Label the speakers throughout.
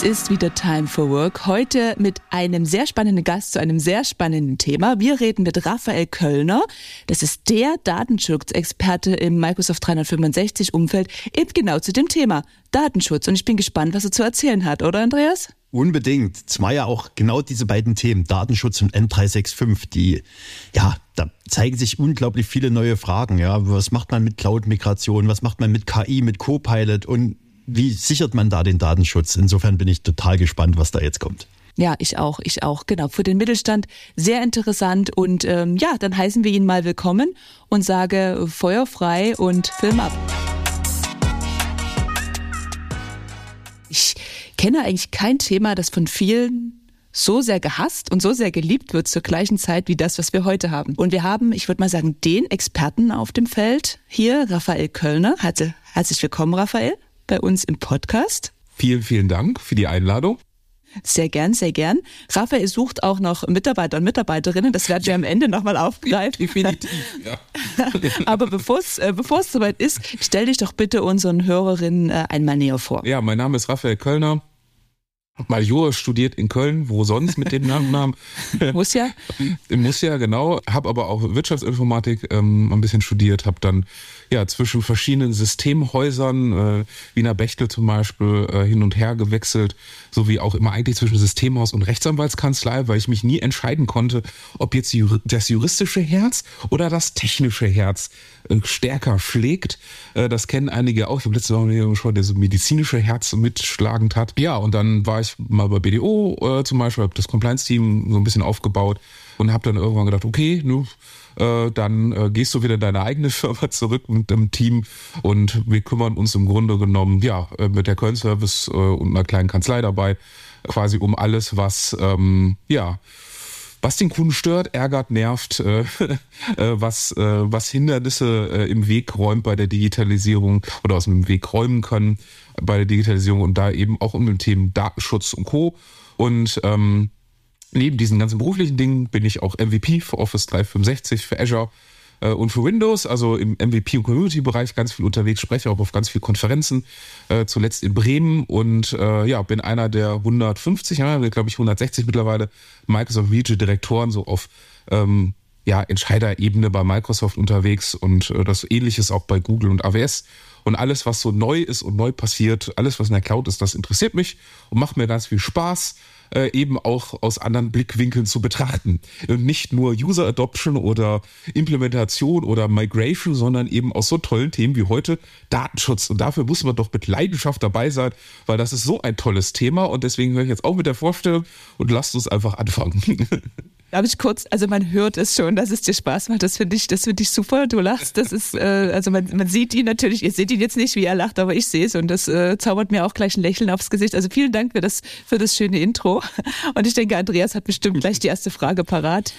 Speaker 1: Es ist wieder Time for Work. Heute mit einem sehr spannenden Gast zu einem sehr spannenden Thema. Wir reden mit Raphael Köllner. Das ist der Datenschutzexperte im Microsoft 365-Umfeld, eben genau zu dem Thema Datenschutz. Und ich bin gespannt, was er zu erzählen hat, oder Andreas?
Speaker 2: Unbedingt. Zumal ja auch genau diese beiden Themen, Datenschutz und M365, da zeigen sich unglaublich viele neue Fragen. Ja, was macht man mit Cloud-Migration? Was macht man mit KI, mit Copilot? Und wie sichert man da den Datenschutz? Insofern bin ich total gespannt, was da jetzt kommt.
Speaker 1: Ja, ich auch. Genau, für den Mittelstand sehr interessant. Und dann heißen wir ihn mal willkommen und sage Feuer frei und Film ab. Ich kenne eigentlich kein Thema, das von vielen so sehr gehasst und so sehr geliebt wird zur gleichen Zeit wie das, was wir heute haben. Und wir haben, ich würde mal sagen, den Experten auf dem Feld hier, Raphael Köllner. Herzlich willkommen, Raphael, bei uns im Podcast.
Speaker 3: Vielen, vielen Dank für die Einladung.
Speaker 1: Sehr gern, sehr gern. Raphael sucht auch noch Mitarbeiter und Mitarbeiterinnen. Das werden wir am Ende nochmal aufgreifen.
Speaker 3: Definitiv, ja.
Speaker 1: Aber bevor es soweit ist, stell dich doch bitte unseren Hörerinnen einmal näher vor.
Speaker 3: Ja, mein Name ist Raphael Köllner. Hab mal Jura studiert in Köln, wo sonst mit dem Nachnamen?
Speaker 1: Muss ja,
Speaker 3: genau. Hab aber auch Wirtschaftsinformatik ein bisschen studiert, hab dann zwischen verschiedenen Systemhäusern, Wiener Bechtel zum Beispiel, hin und her gewechselt, sowie auch immer eigentlich zwischen Systemhaus und Rechtsanwaltskanzlei, weil ich mich nie entscheiden konnte, ob jetzt das juristische Herz oder das technische Herz stärker schlägt. Das kennen einige auch. Ich habe letztes Mal schon, der so medizinische Herz mitschlagend hat. Ja, und dann war ich mal bei BDO zum Beispiel, habe das Compliance-Team so ein bisschen aufgebaut und habe dann irgendwann gedacht, okay, dann gehst du wieder in deine eigene Firma zurück mit dem Team und wir kümmern uns im Grunde genommen mit der Köln-Service und einer kleinen Kanzlei dabei quasi um alles, was den Kunden stört, ärgert, nervt, was Hindernisse im Weg räumt bei der Digitalisierung oder aus dem Weg räumen können bei der Digitalisierung und da eben auch um den Themen Datenschutz und Co. Und neben diesen ganzen beruflichen Dingen bin ich auch MVP für Office 365, für Azure und für Windows, also im MVP- und Community-Bereich ganz viel unterwegs, spreche auch auf ganz vielen Konferenzen, zuletzt in Bremen und bin einer der 150, glaube ich 160 mittlerweile, Microsoft Region-Direktoren so auf Entscheiderebene bei Microsoft unterwegs und das Ähnliches auch bei Google und AWS. Und alles, was so neu ist und neu passiert, alles, was in der Cloud ist, das interessiert mich und macht mir ganz viel Spaß, eben auch aus anderen Blickwinkeln zu betrachten. Und nicht nur User Adoption oder Implementation oder Migration, sondern eben aus so tollen Themen wie heute Datenschutz. Und dafür muss man doch mit Leidenschaft dabei sein, weil das ist so ein tolles Thema. Und deswegen höre ich jetzt auch mit der Vorstellung und lasst uns einfach anfangen.
Speaker 1: Darf ich kurz, also man hört es schon, dass es dir Spaß macht, das finde ich super, du lachst, das ist, man sieht ihn natürlich, ihr seht ihn jetzt nicht, wie er lacht, aber ich sehe es und das zaubert mir auch gleich ein Lächeln aufs Gesicht, also vielen Dank für das schöne Intro und ich denke, Andreas hat bestimmt gleich die erste Frage parat.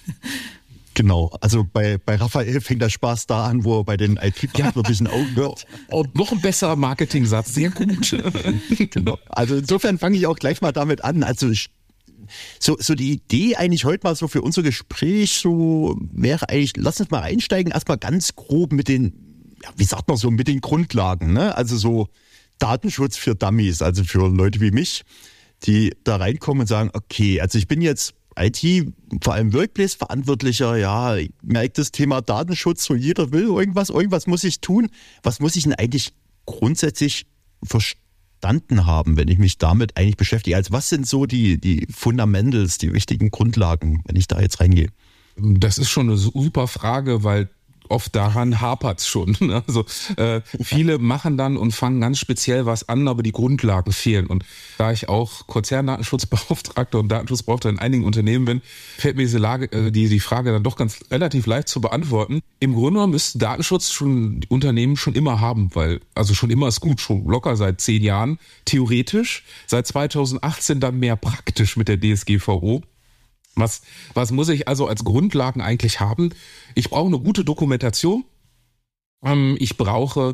Speaker 2: Genau, also bei Raphael fängt der Spaß da an, wo er bei den IT-Verantwortlichen aufhört.
Speaker 3: Und noch ein besserer Marketing-Satz, sehr gut.
Speaker 2: Genau. Also insofern fange ich auch gleich mal damit an, also So die Idee eigentlich heute mal so für unser Gespräch so wäre eigentlich, lass uns mal einsteigen, erstmal ganz grob mit den, mit den Grundlagen, ne? Also so Datenschutz für Dummies, also für Leute wie mich, die da reinkommen und sagen, okay, also ich bin jetzt IT, vor allem Workplace-Verantwortlicher, ich merke das Thema Datenschutz, so jeder will irgendwas muss ich tun. Was muss ich denn eigentlich grundsätzlich verstanden haben, wenn ich mich damit eigentlich beschäftige? Also was sind so die Fundamentals, die wichtigen Grundlagen, wenn ich da jetzt reingehe?
Speaker 3: Das ist schon eine super Frage, weil oft daran hapert's schon. Also viele machen dann und fangen ganz speziell was an, aber die Grundlagen fehlen. Und da ich auch Konzerndatenschutzbeauftragter und Datenschutzbeauftragter in einigen Unternehmen bin, fällt mir die Frage dann doch ganz relativ leicht zu beantworten. Im Grunde genommen müsste Datenschutz schon die Unternehmen schon immer haben, weil also schon immer ist gut, schon locker seit 10 Jahren theoretisch, seit 2018 dann mehr praktisch mit der DSGVO. Was muss ich also als Grundlagen eigentlich haben? Ich brauche eine gute Dokumentation. Ich brauche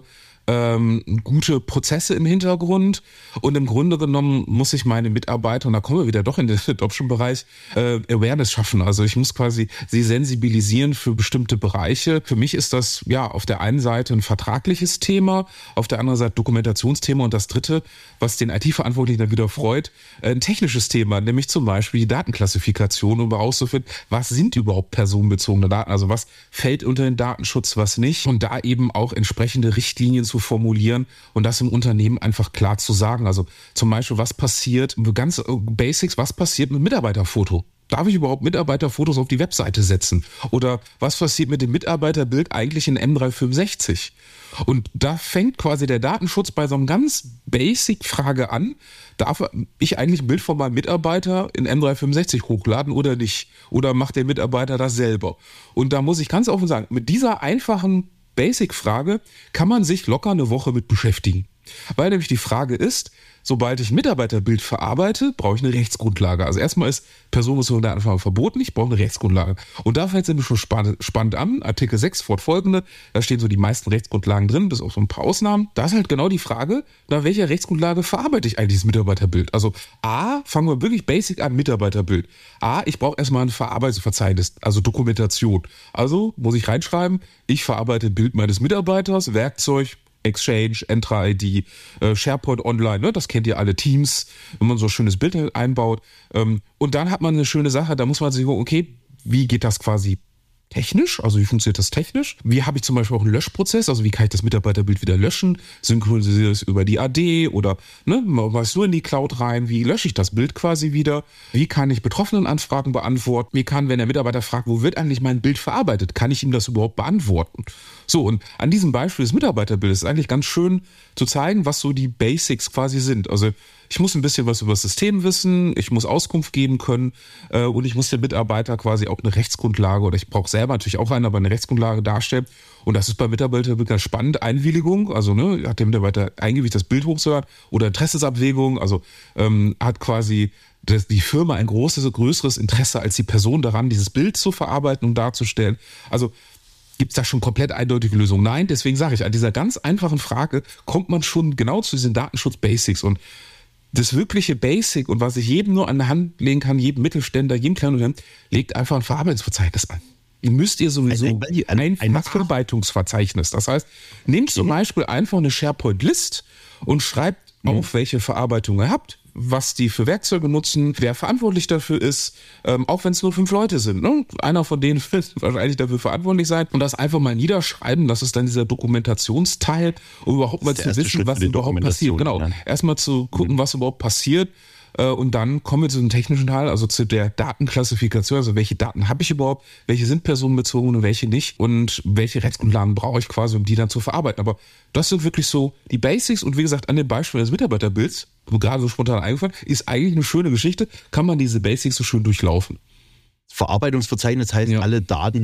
Speaker 3: gute Prozesse im Hintergrund und im Grunde genommen muss ich meine Mitarbeiter, und da kommen wir wieder doch in den Adoption-Bereich, Awareness schaffen. Also ich muss quasi sie sensibilisieren für bestimmte Bereiche. Für mich ist das ja auf der einen Seite ein vertragliches Thema, auf der anderen Seite Dokumentationsthema und das dritte, was den IT-Verantwortlichen dann wieder freut, ein technisches Thema, nämlich zum Beispiel die Datenklassifikation, um herauszufinden, was sind überhaupt personenbezogene Daten, also was fällt unter den Datenschutz, was nicht und da eben auch entsprechende Richtlinien zu formulieren und das im Unternehmen einfach klar zu sagen. Also zum Beispiel, was passiert, ganz Basics, was passiert mit Mitarbeiterfoto? Darf ich überhaupt Mitarbeiterfotos auf die Webseite setzen? Oder was passiert mit dem Mitarbeiterbild eigentlich in M365? Und da fängt quasi der Datenschutz bei so einem ganz Basic-Frage an. Darf ich eigentlich ein Bild von meinem Mitarbeiter in M365 hochladen oder nicht? Oder macht der Mitarbeiter das selber? Und da muss ich ganz offen sagen, mit dieser einfachen Basic-Frage kann man sich locker eine Woche mit beschäftigen. Weil nämlich die Frage ist, sobald ich ein Mitarbeiterbild verarbeite, brauche ich eine Rechtsgrundlage. Also erstmal ist personenbezogene Datenverarbeitung verboten, ich brauche eine Rechtsgrundlage. Und da fängt es nämlich schon spannend an. Artikel 6 fortfolgende, da stehen so die meisten Rechtsgrundlagen drin, bis auf so ein paar Ausnahmen. Da ist halt genau die Frage, nach welcher Rechtsgrundlage verarbeite ich eigentlich das Mitarbeiterbild? Also fangen wir wirklich basic an, Mitarbeiterbild. Ich brauche erstmal ein Verarbeitungsverzeichnis, also Dokumentation. Also muss ich reinschreiben, ich verarbeite ein Bild meines Mitarbeiters, Werkzeug, Exchange, Entra-ID, SharePoint Online, ne? Das kennt ihr alle, Teams, wenn man so ein schönes Bild einbaut. Und dann hat man eine schöne Sache, da muss man sich gucken, okay, wie geht das quasi technisch, also wie funktioniert das technisch? Wie habe ich zum Beispiel auch einen Löschprozess, also wie kann ich das Mitarbeiterbild wieder löschen? Synchronisiere ich es über die AD oder machst du in die Cloud rein? Wie lösche ich das Bild quasi wieder? Wie kann ich Betroffenenanfragen beantworten? Wie kann, wenn der Mitarbeiter fragt, wo wird eigentlich mein Bild verarbeitet, kann ich ihm das überhaupt beantworten? So, und an diesem Beispiel des Mitarbeiterbildes ist eigentlich ganz schön zu zeigen, was so die Basics quasi sind. Also ich muss ein bisschen was über das System wissen, ich muss Auskunft geben können und ich muss dem Mitarbeiter quasi auch eine Rechtsgrundlage oder ich brauche selber natürlich auch eine, aber eine Rechtsgrundlage darstellen. Und das ist bei Mitarbeitern ganz spannend. Einwilligung, also hat der Mitarbeiter eingewilligt, das Bild hochzuladen oder Interessensabwägung, also hat quasi die Firma ein größeres Interesse als die Person daran, dieses Bild zu verarbeiten und darzustellen. Also gibt es da schon komplett eindeutige Lösungen? Nein, deswegen sage ich, an dieser ganz einfachen Frage kommt man schon genau zu diesen Datenschutz-Basics und das wirkliche Basic und was ich jedem nur an der Hand legen kann, jedem Mittelständler, jedem kleinen Unternehmen, legt einfach ein Verarbeitungsverzeichnis an. Ihr müsst ihr sowieso ein Verarbeitungsverzeichnis. Das heißt, nehmt zum Beispiel einfach eine SharePoint-List und schreibt auf, welche Verarbeitung ihr habt, was die für Werkzeuge nutzen, wer verantwortlich dafür ist, auch wenn es nur 5 Leute sind. Ne? Einer von denen wird wahrscheinlich dafür verantwortlich sein und das einfach mal niederschreiben, das ist dann dieser Dokumentationsteil, um überhaupt mal zu wissen, was überhaupt passiert. Genau, erstmal zu gucken, was überhaupt passiert. Und dann kommen wir zu dem technischen Teil, also zu der Datenklassifikation, also welche Daten habe ich überhaupt, welche sind personenbezogen und welche nicht und welche Rechtsgrundlagen brauche ich quasi, um die dann zu verarbeiten. Aber das sind wirklich so die Basics und wie gesagt, an dem Beispiel des Mitarbeiterbilds, wo gerade so spontan eingefallen, ist eigentlich eine schöne Geschichte, kann man diese Basics so schön durchlaufen.
Speaker 2: Verarbeitungsverzeichnis heißt alle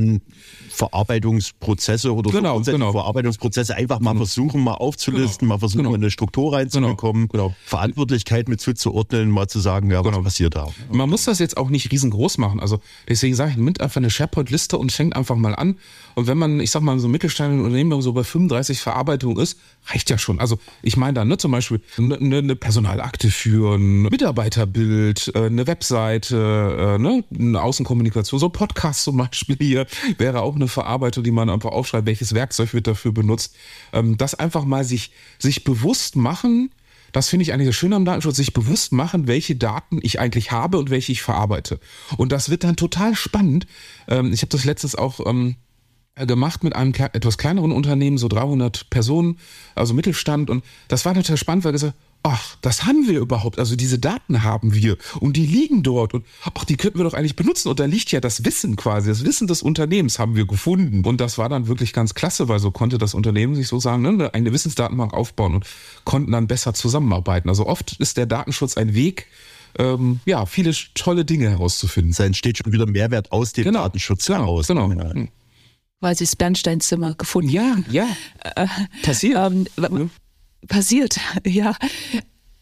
Speaker 2: Datenverarbeitungsprozesse oder Verarbeitungsprozesse einfach mal versuchen, mal aufzulisten, mal versuchen, mal eine Struktur reinzubekommen, Verantwortlichkeit mit zuzuordnen, mal zu sagen, was passiert da.
Speaker 3: Man muss das jetzt auch nicht riesengroß machen, also deswegen sage ich, nimmt einfach eine SharePoint-Liste und fängt einfach mal an und wenn man, ich sag mal, so ein mittelständisches Unternehmen so bei 35 Verarbeitungen ist, reicht ja schon. Also ich meine da zum Beispiel eine Personalakte führen, Mitarbeiterbild, eine Webseite, eine Außenkommunikation, so ein Podcast zum Beispiel hier wäre auch eine Verarbeitung, die man einfach aufschreibt, welches Werkzeug wird dafür benutzt. Das einfach mal sich bewusst machen, das finde ich eigentlich das Schöne am Datenschutz, sich bewusst machen, welche Daten ich eigentlich habe und welche ich verarbeite. Und das wird dann total spannend. Ich habe das letztens auch gemacht mit einem etwas kleineren Unternehmen, so 300 Personen, also Mittelstand. Und das war total spannend, weil gesagt, ach, das haben wir überhaupt, also diese Daten haben wir und die liegen dort und ach, die könnten wir doch eigentlich benutzen und da liegt ja das Wissen quasi, das Wissen des Unternehmens haben wir gefunden und das war dann wirklich ganz klasse, weil so konnte das Unternehmen sich so sagen, eine Wissensdatenbank aufbauen und konnten dann besser zusammenarbeiten. Also oft ist der Datenschutz ein Weg, viele tolle Dinge herauszufinden.
Speaker 2: Es entsteht schon wieder Mehrwert aus dem Datenschutz heraus.
Speaker 1: Genau. Quasi das Bernsteinzimmer gefunden.
Speaker 3: Ja. Passiert.
Speaker 1: Passiert, ja.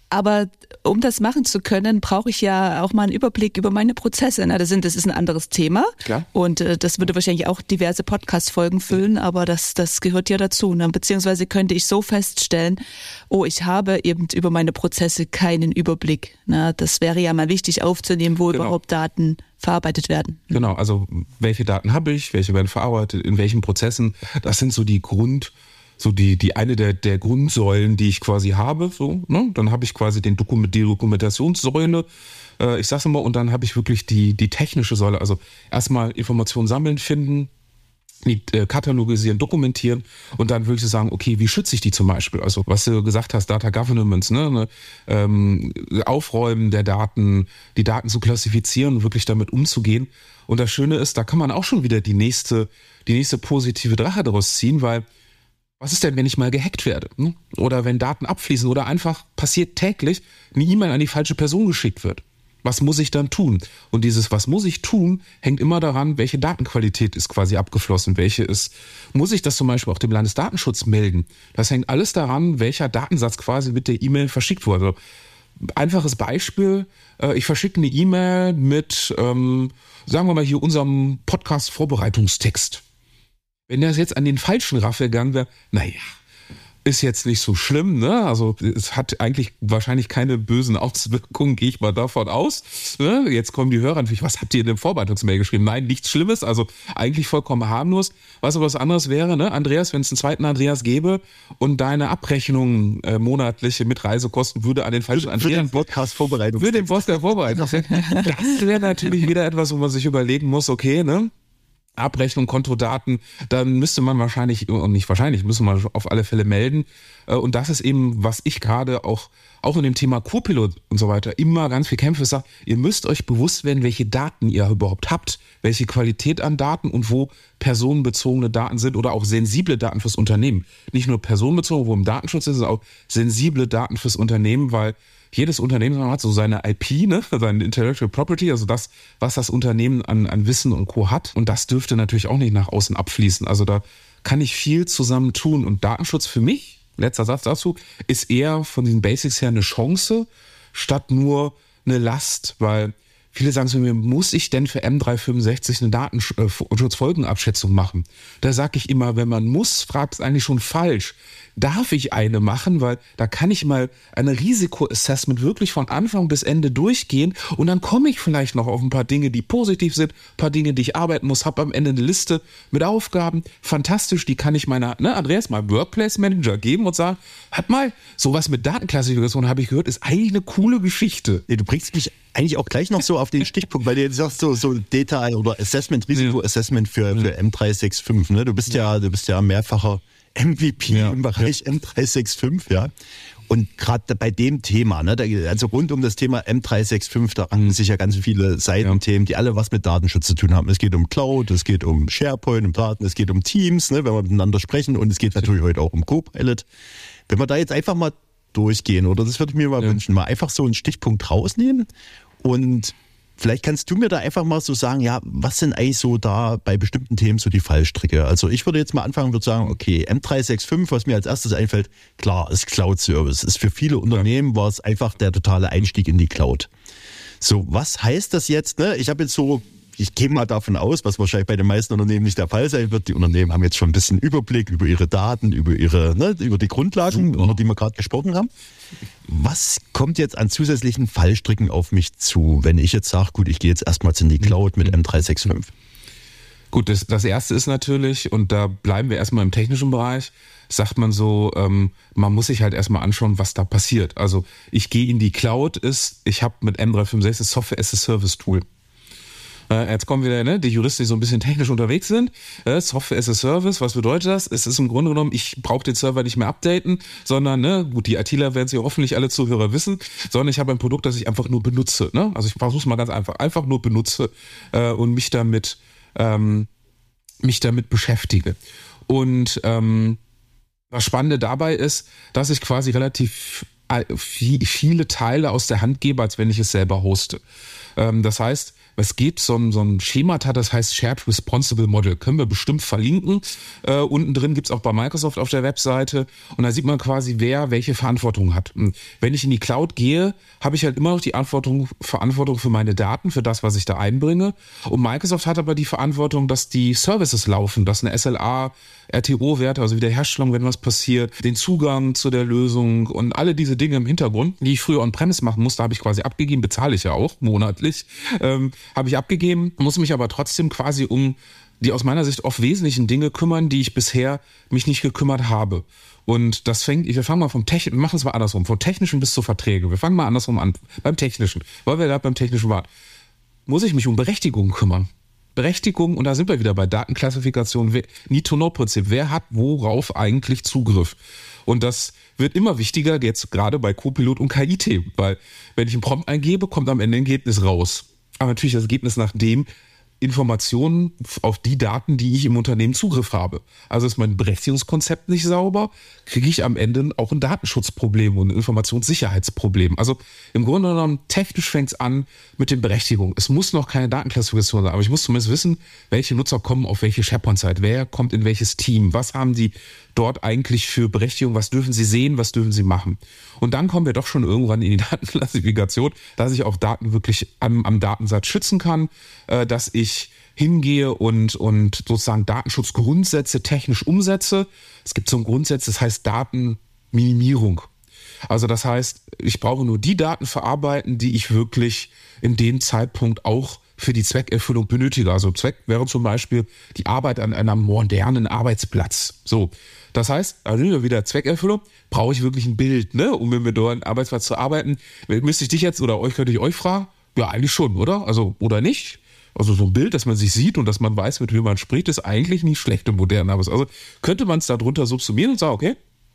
Speaker 1: Aber um das machen zu können, brauche ich ja auch mal einen Überblick über meine Prozesse. Na, das ist ein anderes Thema.
Speaker 3: Klar.
Speaker 1: Und das würde wahrscheinlich auch diverse Podcast-Folgen füllen, aber das gehört ja dazu. Ne? Beziehungsweise könnte ich so feststellen, ich habe eben über meine Prozesse keinen Überblick. Na, das wäre ja mal wichtig aufzunehmen, wo überhaupt Daten verarbeitet werden.
Speaker 3: Genau, also welche Daten habe ich, welche werden verarbeitet, in welchen Prozessen. Das sind so die eine der Grundsäulen, die ich quasi habe. So, ne? Dann habe ich quasi die Dokumentationssäule, ich sag's immer, und dann habe ich wirklich die technische Säule. Also erstmal Informationen sammeln, finden, katalogisieren, dokumentieren und dann würde ich sagen, okay, wie schütze ich die zum Beispiel? Also was du gesagt hast, Data Governance, Aufräumen der Daten, die Daten zu klassifizieren und wirklich damit umzugehen. Und das Schöne ist, da kann man auch schon wieder die nächste positive Drache daraus ziehen, weil was ist denn, wenn ich mal gehackt werde? Ne? Oder wenn Daten abfließen oder einfach passiert täglich eine E-Mail an die falsche Person geschickt wird? Was muss ich dann tun? Und dieses was muss ich tun, hängt immer daran, welche Datenqualität ist quasi abgeflossen, muss ich das zum Beispiel auch dem Landesdatenschutz melden? Das hängt alles daran, welcher Datensatz quasi mit der E-Mail verschickt wurde. Also, einfaches Beispiel, ich verschicke eine E-Mail mit, sagen wir mal hier, unserem Podcast-Vorbereitungstext. Wenn das jetzt an den falschen Raff gegangen wäre, ist jetzt nicht so schlimm, ne? Also es hat eigentlich wahrscheinlich keine bösen Auswirkungen, gehe ich mal davon aus. Ne? Jetzt kommen die Hörer natürlich, was habt ihr in dem Vorbereitungsmail geschrieben? Nein, nichts Schlimmes, also eigentlich vollkommen harmlos. Was aber was anderes wäre, ne? Andreas, wenn es einen zweiten Andreas gäbe und deine Abrechnung monatliche mit Reisekosten würde an den falschen Andreas...
Speaker 2: Für den Podcast vorbereiten.
Speaker 3: Für den Podcast vorbereiten. Das wäre natürlich wieder etwas, wo man sich überlegen muss, okay, ne? Abrechnung, Kontodaten, dann müsste man müssen wir auf alle Fälle melden. Und das ist eben, was ich gerade auch in dem Thema Co-Pilot und so weiter immer ganz viel kämpfe, sage, ihr müsst euch bewusst werden, welche Daten ihr überhaupt habt, welche Qualität an Daten und wo personenbezogene Daten sind oder auch sensible Daten fürs Unternehmen. Nicht nur personenbezogen, wo im Datenschutz ist es auch sensible Daten fürs Unternehmen, weil jedes Unternehmen hat so seine IP, ne, seine Intellectual Property, also das, was das Unternehmen an Wissen und Co. hat. Und das dürfte natürlich auch nicht nach außen abfließen. Also da kann ich viel zusammen tun. Und Datenschutz für mich, letzter Satz dazu, ist eher von den Basics her eine Chance, statt nur eine Last, weil viele sagen zu mir, muss ich denn für M365 eine Datenschutzfolgenabschätzung machen? Da sage ich immer, wenn man muss, fragt es eigentlich schon falsch. Darf ich eine machen, weil da kann ich mal eine Risikoassessment wirklich von Anfang bis Ende durchgehen und dann komme ich vielleicht noch auf ein paar Dinge, die positiv sind, ein paar Dinge, die ich arbeiten muss, habe am Ende eine Liste mit Aufgaben, fantastisch, die kann ich meinem Workplace Manager geben und sagen, hat mal, sowas mit Datenklassifikation habe ich gehört, ist eigentlich eine coole Geschichte.
Speaker 2: Du bringst mich eigentlich auch gleich noch so auf den Stichpunkt, weil du jetzt sagst, so Data oder Assessment, Risikoassessment für M365, ne? Du bist ja mehrfacher MVP im Bereich M365, ja. Und gerade bei dem Thema, ne, also rund um das Thema M365, da ranken sich ja ganz viele Seitenthemen, die alle was mit Datenschutz zu tun haben. Es geht um Cloud, es geht um SharePoint, um Daten, es geht um Teams, ne, wenn wir miteinander sprechen, und es geht natürlich heute auch um Copilot. Wenn wir da jetzt einfach mal durchgehen, oder das würde ich mir mal wünschen, mal einfach so einen Stichpunkt rausnehmen und vielleicht kannst du mir da einfach mal so sagen, ja, was sind eigentlich so da bei bestimmten Themen so die Fallstricke? Also ich würde jetzt mal anfangen, würde sagen, okay, M365, was mir als erstes einfällt, klar, ist Cloud-Service. Ist für viele Unternehmen war es einfach der totale Einstieg in die Cloud. So, was heißt das jetzt? Ne? Ich gehe mal davon aus, was wahrscheinlich bei den meisten Unternehmen nicht der Fall sein wird. Die Unternehmen haben jetzt schon ein bisschen Überblick über ihre Daten, über die Grundlagen, über die wir gerade gesprochen haben. Was kommt jetzt an zusätzlichen Fallstricken auf mich zu, wenn ich jetzt sage, gut, ich gehe jetzt erstmals in die Cloud mit M365?
Speaker 3: Gut, das erste ist natürlich, und da bleiben wir erstmal im technischen Bereich, sagt man so, man muss sich halt erstmal anschauen, was da passiert. Also ich gehe in die Cloud, ich habe mit M365 Software as a Service Tool. Jetzt kommen wieder die Juristen, die so ein bisschen technisch unterwegs sind. Software as a Service, was bedeutet das? Es ist im Grunde genommen, ich brauche den Server nicht mehr updaten, sondern, gut, die ITler werden es ja hoffentlich alle Zuhörer wissen, sondern ich habe ein Produkt, das ich einfach nur benutze. Ne? Also ich versuche es mal ganz einfach nur benutze und mich damit beschäftige. Und das Spannende dabei ist, dass ich quasi relativ viele Teile aus der Hand gebe, als wenn ich es selber hoste. Das heißt, Es gibt so ein Schemata, das heißt Shared Responsible Model. Können wir bestimmt verlinken. Unten drin gibt's auch bei Microsoft auf der Webseite. Und da sieht man quasi, wer welche Verantwortung hat. Und wenn ich in die Cloud gehe, habe ich halt immer noch die Verantwortung für meine Daten, für das, was ich da einbringe. Und Microsoft hat aber die Verantwortung, dass die Services laufen, dass eine SLA, RTO-Werte, also Wiederherstellung, wenn was passiert, den Zugang zu der Lösung und alle diese Dinge im Hintergrund, die ich früher on-premise machen musste, habe ich quasi abgegeben, bezahle ich ja auch monatlich, habe ich abgegeben, muss mich aber trotzdem quasi um die aus meiner Sicht oft wesentlichen Dinge kümmern, die ich bisher mich nicht gekümmert habe. Und wir fangen mal wir machen es mal andersrum, vom Technischen bis zur Verträge. Wir fangen mal andersrum an, beim Technischen, weil wir da beim Technischen waren. Muss ich mich um Berechtigungen kümmern? Berechtigung, und da sind wir wieder bei Datenklassifikation, Need-to-Know-Prinzip. Wer hat worauf eigentlich Zugriff? Und das wird immer wichtiger, jetzt gerade bei Copilot und KI-Themen, weil wenn ich einen Prompt eingebe, kommt am Ende ein Ergebnis raus. Aber natürlich das Ergebnis nach dem Informationen auf die Daten, die ich im Unternehmen Zugriff habe. Also ist mein Berechtigungskonzept nicht sauber, kriege ich am Ende auch ein Datenschutzproblem und ein Informationssicherheitsproblem. Also im Grunde genommen, technisch fängt es an mit den Berechtigungen. Es muss noch keine Datenklassifikation sein, aber ich muss zumindest wissen, welche Nutzer kommen auf welche SharePoint-Site, wer kommt in welches Team, was haben die dort eigentlich für Berechtigung, was dürfen sie sehen, was dürfen sie machen. Und dann kommen wir doch schon irgendwann in die Datenklassifikation, dass ich auch Daten wirklich am Datensatz schützen kann, dass ich hingehe und sozusagen Datenschutzgrundsätze technisch umsetze. Es gibt so ein Grundsatz, das heißt Datenminimierung. Also das heißt, ich brauche nur die Daten verarbeiten, die ich wirklich in dem Zeitpunkt auch für die Zweckerfüllung benötige. Also Zweck wäre zum Beispiel die Arbeit an einem modernen Arbeitsplatz. So, das heißt, also wieder Zweckerfüllung, brauche ich wirklich ein Bild, ne, um mit dort einen Arbeitsplatz zu arbeiten. Müsste ich dich jetzt oder könnte ich euch fragen? Ja, eigentlich schon, oder? Also, oder nicht? Also so ein Bild, dass man sich sieht und dass man weiß, mit wem man spricht, ist eigentlich nicht schlecht im modernen Arbeitsplatz. Also könnte man es darunter subsumieren und sagen, okay,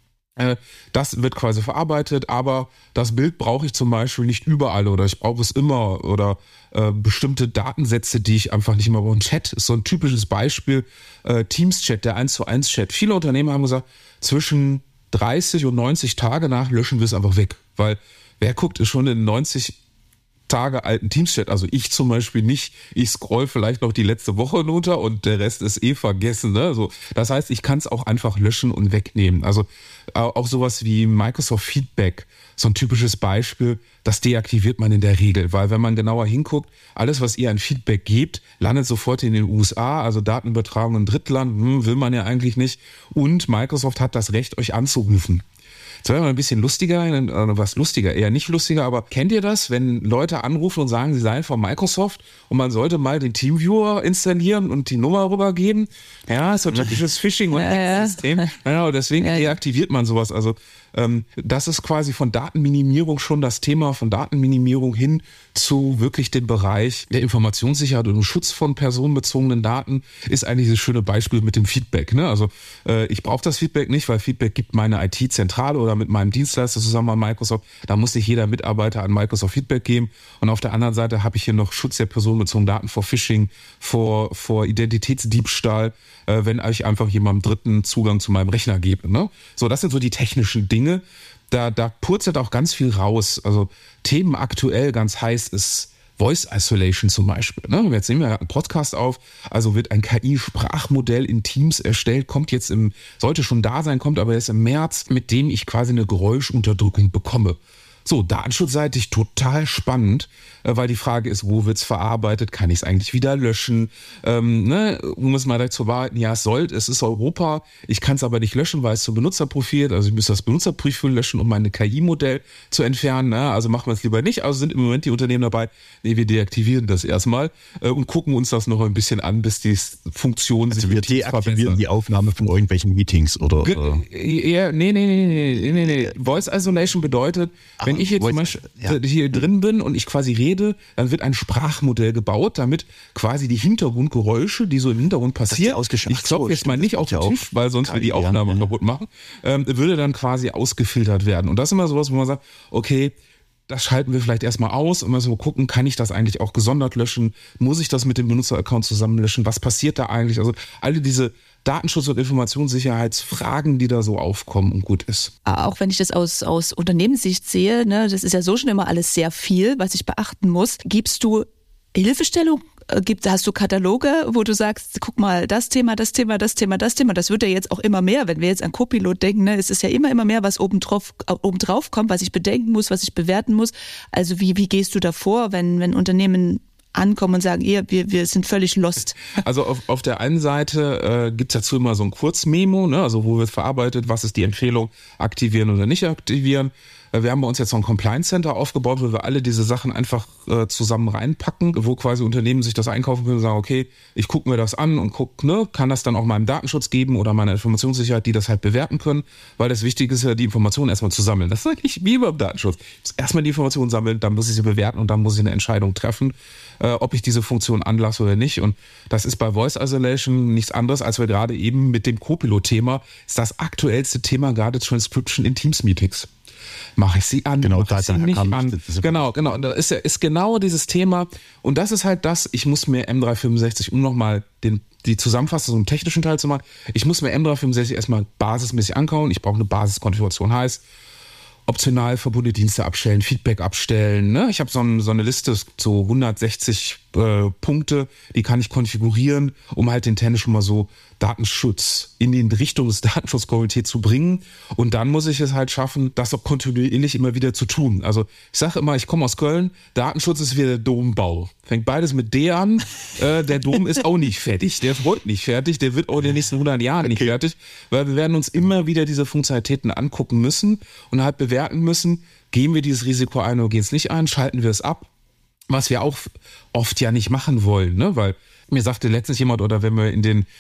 Speaker 3: das wird quasi verarbeitet, aber das Bild brauche ich zum Beispiel nicht überall oder ich brauche es immer oder bestimmte Datensätze, die ich einfach nicht immer brauche. Ein Chat ist so ein typisches Beispiel, Teams-Chat, der 1:1 Chat. Viele Unternehmen haben gesagt, zwischen 30 und 90 Tage nach löschen wir es einfach weg, weil wer guckt, ist schon in 90 Tage alten Teams-Chat, also ich zum Beispiel nicht, ich scroll vielleicht noch die letzte Woche runter und der Rest ist vergessen, ne? So, das heißt, ich kann es auch einfach löschen und wegnehmen. Also auch sowas wie Microsoft Feedback, so ein typisches Beispiel, das deaktiviert man in der Regel, weil wenn man genauer hinguckt, alles, was ihr an Feedback gebt, landet sofort in den USA, also Datenübertragung in Drittland, will man ja eigentlich nicht, und Microsoft hat das Recht, euch anzurufen. Das wäre mal ein bisschen lustiger, eher nicht lustiger, aber kennt ihr das, wenn Leute anrufen und sagen, sie seien von Microsoft und man sollte mal den Teamviewer installieren und die Nummer rübergeben? Ja, ist so ein typisches Phishing- und Hack-System. Genau, deswegen deaktiviert man sowas. Also das ist quasi von Datenminimierung schon das Thema, von Datenminimierung hin zu wirklich dem Bereich der Informationssicherheit und dem Schutz von personenbezogenen Daten ist eigentlich das schöne Beispiel mit dem Feedback. Ne? Also ich brauche das Feedback nicht, weil Feedback gibt meine IT-Zentrale oder mit meinem Dienstleister zusammen an Microsoft. Da muss nicht jeder Mitarbeiter an Microsoft Feedback geben. Und auf der anderen Seite habe ich hier noch Schutz der personenbezogenen Daten vor Phishing, vor Identitätsdiebstahl, wenn ich einfach jemandem Dritten Zugang zu meinem Rechner gebe. Ne? So, das sind so die technischen Dinge. Da purzelt auch ganz viel raus. Also Themen aktuell ganz heiß ist Voice Isolation zum Beispiel. Ne? Jetzt nehmen wir gerade einen Podcast auf. Also wird ein KI-Sprachmodell in Teams erstellt, sollte schon da sein, kommt aber erst im März, mit dem ich quasi eine Geräuschunterdrückung bekomme. So, datenschutzseitig total spannend, weil die Frage ist, wo wird's verarbeitet? Kann ich es eigentlich wieder löschen? Um es mal dazu behalten, ja, es ist Europa, ich kann es aber nicht löschen, weil es zum Benutzerprofil, also ich müsste das Benutzerprofil löschen, um meine KI-Modell zu entfernen. Ne? Also machen wir es lieber nicht. Also sind im Moment die Unternehmen dabei, wir deaktivieren das erstmal und gucken uns das noch ein bisschen an, bis die Funktionen
Speaker 2: sich wir deaktivieren die Aufnahme von irgendwelchen Meetings oder?
Speaker 3: Ja, nee. Voice Isolation bedeutet, wenn ich jetzt zum Beispiel hier drin bin und ich quasi rede, dann wird ein Sprachmodell gebaut, damit quasi die Hintergrundgeräusche, die so im Hintergrund passieren, ich klopfe jetzt mal nicht auf den Tisch, weil sonst wir die Aufnahme kaputt machen, würde dann quasi ausgefiltert werden. Und das ist immer sowas, wo man sagt, okay, das schalten wir vielleicht erstmal aus und mal so gucken, kann ich das eigentlich auch gesondert löschen? Muss ich das mit dem Benutzeraccount zusammen löschen? Was passiert da eigentlich? Also alle diese Datenschutz- und Informationssicherheitsfragen, die da so aufkommen und gut ist.
Speaker 1: Auch wenn ich das aus Unternehmenssicht sehe, ne, das ist ja so schon immer alles sehr viel, was ich beachten muss. Gibst du Hilfestellung gibt, hast du Kataloge, wo du sagst, guck mal, das Thema, das Thema, das Thema, das Thema, das wird ja jetzt auch immer mehr, wenn wir jetzt an Copilot denken, ne, es ist ja immer mehr, was obendrauf kommt, was ich bedenken muss, was ich bewerten muss. Also wie gehst du davor, wenn Unternehmen ankommen und sagen, wir sind völlig lost?
Speaker 3: Also auf der einen Seite gibt's dazu immer so ein Kurzmemo, ne, also wo wird verarbeitet, was ist die Empfehlung, aktivieren oder nicht aktivieren. Wir haben bei uns jetzt so ein Compliance Center aufgebaut, wo wir alle diese Sachen einfach zusammen reinpacken, wo quasi Unternehmen sich das einkaufen können und sagen, okay, ich gucke mir das an und gucke, ne, kann das dann auch meinem Datenschutz geben oder meiner Informationssicherheit, die das halt bewerten können, weil das Wichtige ist ja, die Informationen erstmal zu sammeln. Das ist eigentlich wie beim Datenschutz. Ich muss erstmal die Informationen sammeln, dann muss ich sie bewerten und dann muss ich eine Entscheidung treffen, ob ich diese Funktion anlasse oder nicht. Und das ist bei Voice Isolation nichts anderes, als wir gerade eben mit dem Copilot-Thema, ist das aktuellste Thema gerade Transcription in Teams-Meetings. Mache ich sie an,
Speaker 2: genau,
Speaker 3: mache ich sie nicht an. Genau. Und da ist genau dieses Thema. Und das ist halt das, ich muss mir M365, um nochmal die Zusammenfassung im technischen Teil zu machen, ich muss mir M365 erstmal basismäßig ankauen. Ich brauche eine Basiskonfiguration, heißt optional verbundene Dienste abstellen, Feedback abstellen. Ne? Ich habe so eine Liste, so 160 Punkte, die kann ich konfigurieren, um halt den Tennis schon mal so Datenschutz in die Richtung des Datenschutzqualität zu bringen. Und dann muss ich es halt schaffen, das auch kontinuierlich immer wieder zu tun. Also ich sage immer, ich komme aus Köln, Datenschutz ist wie der Dombau. Fängt beides mit D an, der Dom ist auch nicht fertig, der ist heute nicht fertig, der wird auch in den nächsten 100 Jahren nicht fertig, weil wir werden uns immer wieder diese Funktionalitäten angucken müssen und halt bewerten müssen, gehen wir dieses Risiko ein oder gehen es nicht ein, schalten wir es ab, was wir auch oft ja nicht machen wollen, ne? Weil mir sagte letztens jemand, oder wenn wir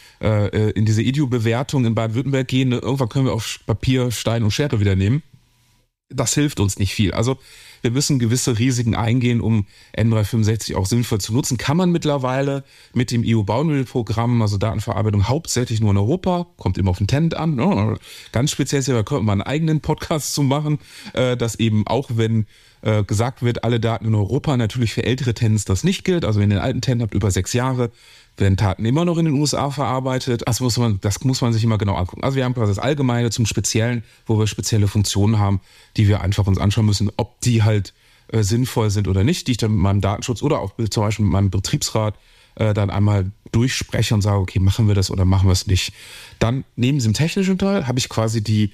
Speaker 3: in diese EDU-Bewertung in Baden-Württemberg gehen, ne, irgendwann können wir auch Papier, Stein und Schere wieder nehmen. Das hilft uns nicht viel. Also wir müssen gewisse Risiken eingehen, um M365 auch sinnvoll zu nutzen. Kann man mittlerweile mit dem EU-Boundary-Programm, also Datenverarbeitung hauptsächlich nur in Europa, kommt immer auf den Tenant an. Ne? Ganz speziell, da könnte man einen eigenen Podcast zu machen, dass eben auch, wenn gesagt wird, alle Daten in Europa, natürlich für ältere Tenants das nicht gilt. Also wenn ihr einen alten Tenant habt, über 6 Jahre, werden Daten immer noch in den USA verarbeitet. Das muss man sich immer genau angucken. Also wir haben quasi das Allgemeine zum Speziellen, wo wir spezielle Funktionen haben, die wir einfach uns anschauen müssen, ob die halt sinnvoll sind oder nicht, die ich dann mit meinem Datenschutz oder auch zum Beispiel mit meinem Betriebsrat dann einmal durchspreche und sage, okay, machen wir das oder machen wir es nicht. Dann neben diesem technischen Teil habe ich quasi die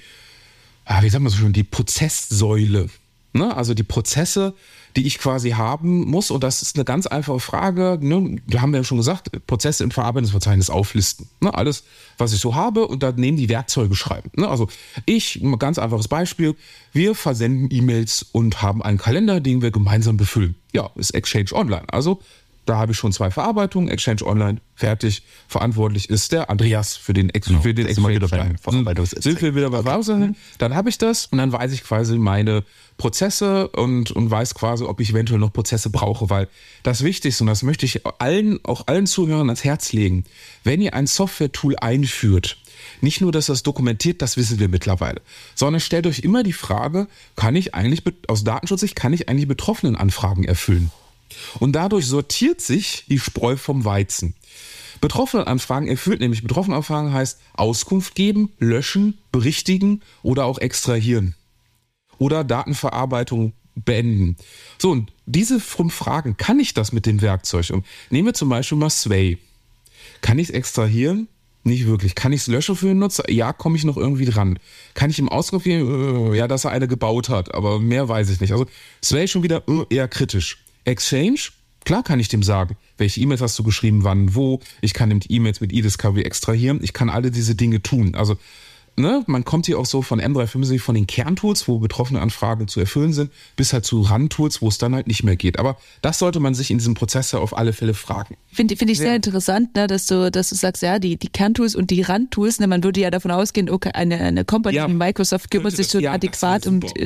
Speaker 3: Prozesssäule. Ne? Also die Prozesse, die ich quasi haben muss. Und das ist eine ganz einfache Frage. Ne? Da haben wir ja schon gesagt, Prozesse im Verarbeitungsverzeichnis auflisten. Ne? Alles, was ich so habe und daneben die Werkzeuge schreiben. Ne? Also ein ganz einfaches Beispiel. Wir versenden E-Mails und haben einen Kalender, den wir gemeinsam befüllen. Ja, ist Exchange Online. Also da habe ich schon 2 Verarbeitungen. Exchange Online, fertig. Verantwortlich ist der Andreas für den Exchange. Sind wir wieder bei Verarbeitungsverzeichnis? Dann habe ich das und dann weiß ich quasi meine Prozesse und weiß quasi, ob ich eventuell noch Prozesse brauche, weil das Wichtigste, und das möchte ich auch allen Zuhörern ans Herz legen, wenn ihr ein Software-Tool einführt, nicht nur, dass das dokumentiert, das wissen wir mittlerweile, sondern stellt euch immer die Frage, aus Datenschutzsicht, kann ich eigentlich Betroffenenanfragen erfüllen? Und dadurch sortiert sich die Spreu vom Weizen. Betroffenenanfragen erfüllt nämlich, Betroffenenanfragen heißt Auskunft geben, löschen, berichtigen oder auch extrahieren. Oder Datenverarbeitung beenden. So, und diese 5 Fragen, kann ich das mit dem Werkzeug? Und nehmen wir zum Beispiel mal Sway. Kann ich es extrahieren? Nicht wirklich. Kann ich es löschen für den Nutzer? Ja, komme ich noch irgendwie dran. Kann ich ihm Auskunft geben? Ja, dass er eine gebaut hat, aber mehr weiß ich nicht. Also Sway schon wieder eher kritisch. Exchange? Klar kann ich dem sagen, welche E-Mails hast du geschrieben, wann, wo. Ich kann ihm die E-Mails mit eDiscovery extrahieren. Ich kann alle diese Dinge tun. Also man kommt hier auch so von M365, von den Kerntools, wo betroffene Anfragen zu erfüllen sind, bis halt zu Randtools, wo es dann halt nicht mehr geht. Aber das sollte man sich in diesem Prozess ja auf alle Fälle fragen.
Speaker 1: Finde ich sehr interessant, ne, dass du sagst, ja, die Kerntools und die Randtools, ne, man würde ja davon ausgehen, okay, eine Company wie Microsoft kümmert sich schon adäquat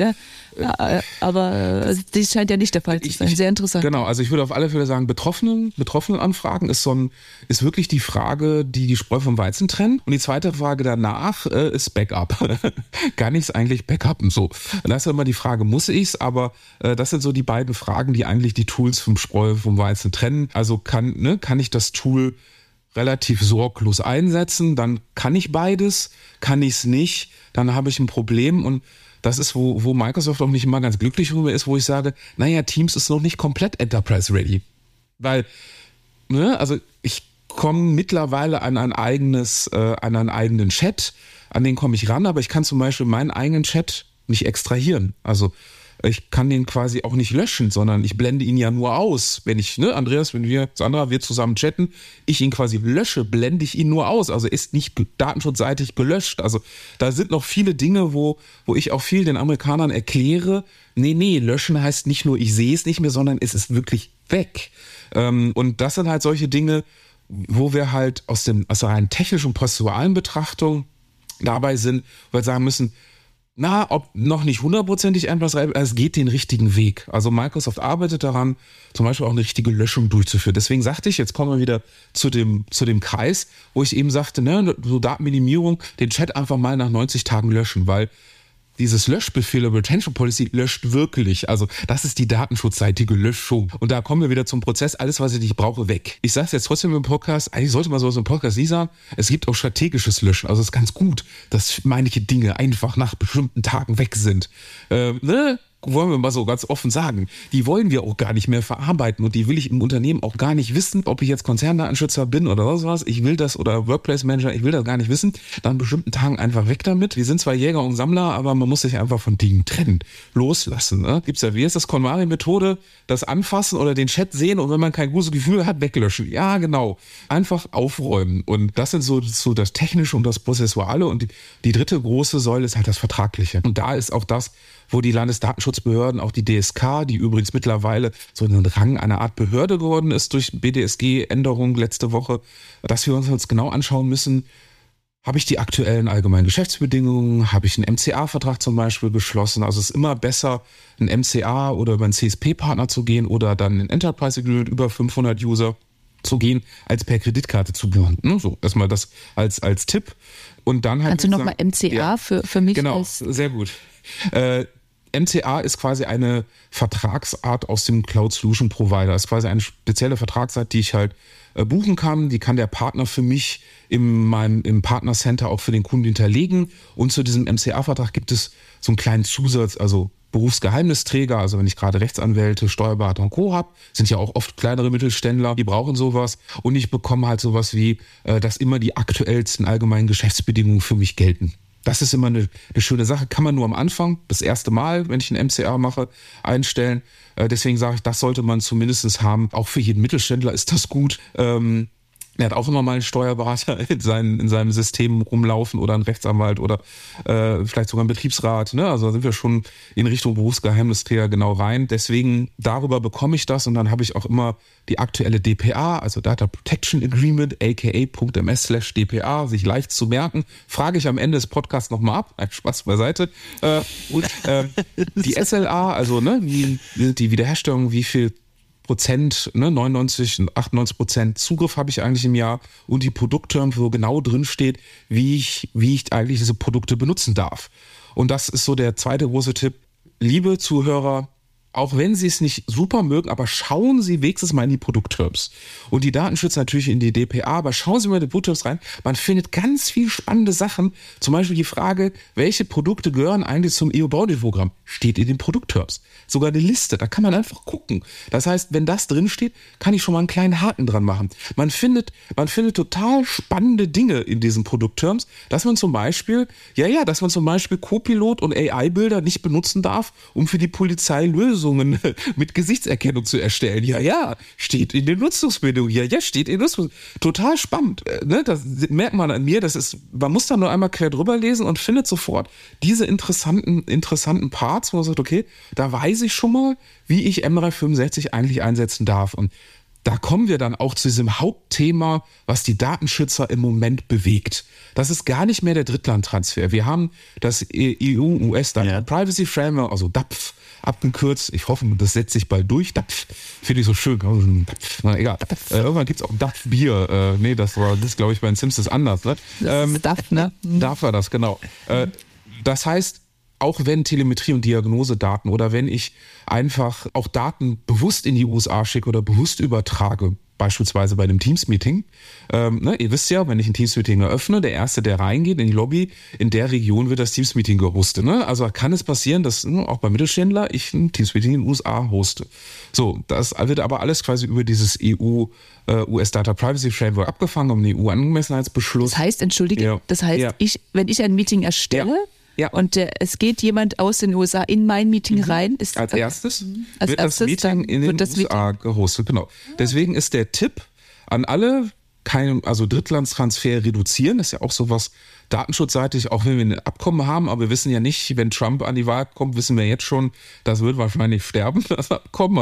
Speaker 1: aber das scheint ja nicht der Fall zu sein. Sehr interessant.
Speaker 3: Genau, also ich würde auf alle Fälle sagen, betroffenen Anfragen ist wirklich die Frage, die Spreu vom Weizen trennt. Und die zweite Frage danach ist Backup. Kann ich es eigentlich backuppen? So. Da ist ja immer die Frage, muss ich es? Aber das sind so die beiden Fragen, die eigentlich die Tools vom Spreu vom Weizen trennen. Also kann ich das Tool relativ sorglos einsetzen? Dann kann ich beides. Kann ich es nicht? Dann habe ich ein Problem. Und das ist, wo Microsoft auch nicht immer ganz glücklich drüber ist, wo ich sage, naja, Teams ist noch nicht komplett Enterprise-ready. Weil, ne, also ich komme mittlerweile an einen eigenen Chat, an den komme ich ran, aber ich kann zum Beispiel meinen eigenen Chat nicht extrahieren. Also ich kann den quasi auch nicht löschen, sondern ich blende ihn ja nur aus. Wenn ich, ne, Andreas, wir zusammen chatten, ich ihn quasi lösche, blende ich ihn nur aus. Also ist nicht datenschutzseitig gelöscht. Also da sind noch viele Dinge, wo ich auch viel den Amerikanern erkläre, nee, löschen heißt nicht nur, ich sehe es nicht mehr, sondern es ist wirklich weg. Und das sind halt solche Dinge, wo wir halt aus der rein technischen und prozessualen Betrachtung dabei sind, weil wir sagen müssen, ob noch nicht hundertprozentig es geht den richtigen Weg. Also Microsoft arbeitet daran, zum Beispiel auch eine richtige Löschung durchzuführen. Deswegen sagte ich, jetzt kommen wir wieder zu dem Kreis, wo ich eben sagte, ne, so Datenminimierung, den Chat einfach mal nach 90 Tagen löschen, weil dieses Löschbefehl oder Retention Policy löscht wirklich. Also das ist die datenschutzseitige Löschung. Und da kommen wir wieder zum Prozess, alles, was ich nicht brauche, weg. Ich sage es jetzt trotzdem im Podcast, eigentlich sollte man sowas im Podcast nie sagen, es gibt auch strategisches Löschen. Also es ist ganz gut, dass manche Dinge einfach nach bestimmten Tagen weg sind. Wollen wir mal so ganz offen sagen, die wollen wir auch gar nicht mehr verarbeiten und die will ich im Unternehmen auch gar nicht wissen, ob ich jetzt Konzerndatenschützer bin oder was. Ich will das, oder Workplace Manager, ich will das gar nicht wissen. Dann an bestimmten Tagen einfach weg damit. Wir sind zwar Jäger und Sammler, aber man muss sich einfach von Dingen trennen, loslassen. Ne? Gibt's ja, wie ist das KonMari-Methode, das anfassen oder den Chat sehen und wenn man kein gutes Gefühl hat, weglöschen. Ja, genau. Einfach aufräumen. Und das sind so das Technische und das Prozessuale. Und die dritte große Säule ist halt das Vertragliche. Und da ist auch das, wo die Landesdatenschutzbehörden, auch die DSK, die übrigens mittlerweile so einen Rang einer Art Behörde geworden ist durch BDSG-Änderung letzte Woche, dass wir uns genau anschauen müssen, habe ich die aktuellen allgemeinen Geschäftsbedingungen, habe ich einen MCA-Vertrag zum Beispiel geschlossen. Also es ist immer besser, ein MCA oder über einen CSP-Partner zu gehen oder dann ein Enterprise Agreement über 500 User zu gehen, als per Kreditkarte zu buchen. So, erstmal das als Tipp. Und dann halt.
Speaker 1: Kannst du nochmal MCA ja, für mich?
Speaker 3: Genau, sehr gut. MCA ist quasi eine Vertragsart aus dem Cloud Solution Provider. Das ist quasi eine spezielle Vertragsart, die ich halt buchen kann. Die kann der Partner für mich im Partnercenter auch für den Kunden hinterlegen. Und zu diesem MCA-Vertrag gibt es so einen kleinen Zusatz, also Berufsgeheimnisträger, also wenn ich gerade Rechtsanwälte, Steuerberater und Co. habe, sind ja auch oft kleinere Mittelständler, die brauchen sowas. Und ich bekomme halt sowas wie, dass immer die aktuellsten allgemeinen Geschäftsbedingungen für mich gelten. Das ist immer eine schöne Sache, kann man nur am Anfang, das erste Mal, wenn ich ein MCA mache, einstellen. Deswegen sage ich, das sollte man zumindest haben. Auch für jeden Mittelständler ist das gut. Er hat auch immer mal einen Steuerberater in seinem System rumlaufen oder einen Rechtsanwalt oder vielleicht sogar einen Betriebsrat. Ne? Also da sind wir schon in Richtung Berufsgeheimnisträger genau rein. Deswegen darüber bekomme ich das und dann habe ich auch immer die aktuelle DPA, also Data Protection Agreement, aka.ms/DPA, sich leicht zu merken. Frage ich am Ende des Podcasts nochmal ab. Ein Spaß beiseite. Die SLA, also ne, die Wiederherstellung, wie viel Prozent, ne, 98% Zugriff habe ich eigentlich im Jahr und die Produktterms, wo genau drin steht, wie ich eigentlich diese Produkte benutzen darf. Und das ist so der zweite große Tipp. Liebe Zuhörer, auch wenn Sie es nicht super mögen, aber schauen Sie wenigstens mal in die Produktterms. Und die Datenschützer natürlich in die DPA, aber schauen Sie mal in die Produktterms rein. Man findet ganz viel spannende Sachen. Zum Beispiel die Frage, welche Produkte gehören eigentlich zum EU-Baudienstprogramm? Steht in den Produktterms. Sogar eine Liste, da kann man einfach gucken. Das heißt, wenn das drin steht, kann ich schon mal einen kleinen Haken dran machen. Man findet total spannende Dinge in diesen Produktterms, dass man zum Beispiel Copilot und AI-Bilder nicht benutzen darf, um für die Polizei Lösungen mit Gesichtserkennung zu erstellen. Ja, steht in den Nutzungsbedingungen. Ja, steht in den Nutzungsbedingungen. Total spannend. Ne? Das merkt man an mir. Man muss da nur einmal quer drüber lesen und findet sofort diese interessanten Parts, wo man sagt, okay, da weiß ich schon mal, wie ich M365 eigentlich einsetzen darf. Und da kommen wir dann auch zu diesem Hauptthema, was die Datenschützer im Moment bewegt. Das ist gar nicht mehr der Drittlandtransfer. Wir haben das EU-US-Data Privacy Framework, also DAPF, abgekürzt. Ich hoffe, das setzt sich bald durch. DAPF, finde ich so schön. Na, egal. Irgendwann gibt es auch DAPF-Bier. Das ist, glaube ich, bei den Simpsons anders. Ne?
Speaker 1: Das ist DAPF, ne?
Speaker 3: DAPF war das, genau. Das heißt, auch wenn Telemetrie- und Diagnosedaten oder wenn ich einfach auch Daten bewusst in die USA schicke oder bewusst übertrage, beispielsweise bei einem Teams-Meeting. Ihr wisst ja, wenn ich ein Teams-Meeting eröffne, der Erste, der reingeht in die Lobby, in der Region wird das Teams-Meeting gehostet. Ne? Also kann es passieren, dass auch bei Mittelständler ich ein Teams-Meeting in den USA hoste. So, das wird aber alles quasi über dieses US Data Privacy Framework abgefangen, um den EU-Angemessenheitsbeschluss.
Speaker 1: Das heißt, wenn ich ein Meeting erstelle, und es geht jemand aus den USA in mein Meeting rein.
Speaker 3: Als erstes wird das Meeting in den USA gehostet. Genau. Deswegen ist der Tipp an alle, Drittlandstransfer reduzieren. Das ist ja auch sowas datenschutzseitig, auch wenn wir ein Abkommen haben, aber wir wissen ja nicht, wenn Trump an die Wahl kommt, wissen wir jetzt schon, das wird wahrscheinlich sterben, das Abkommen.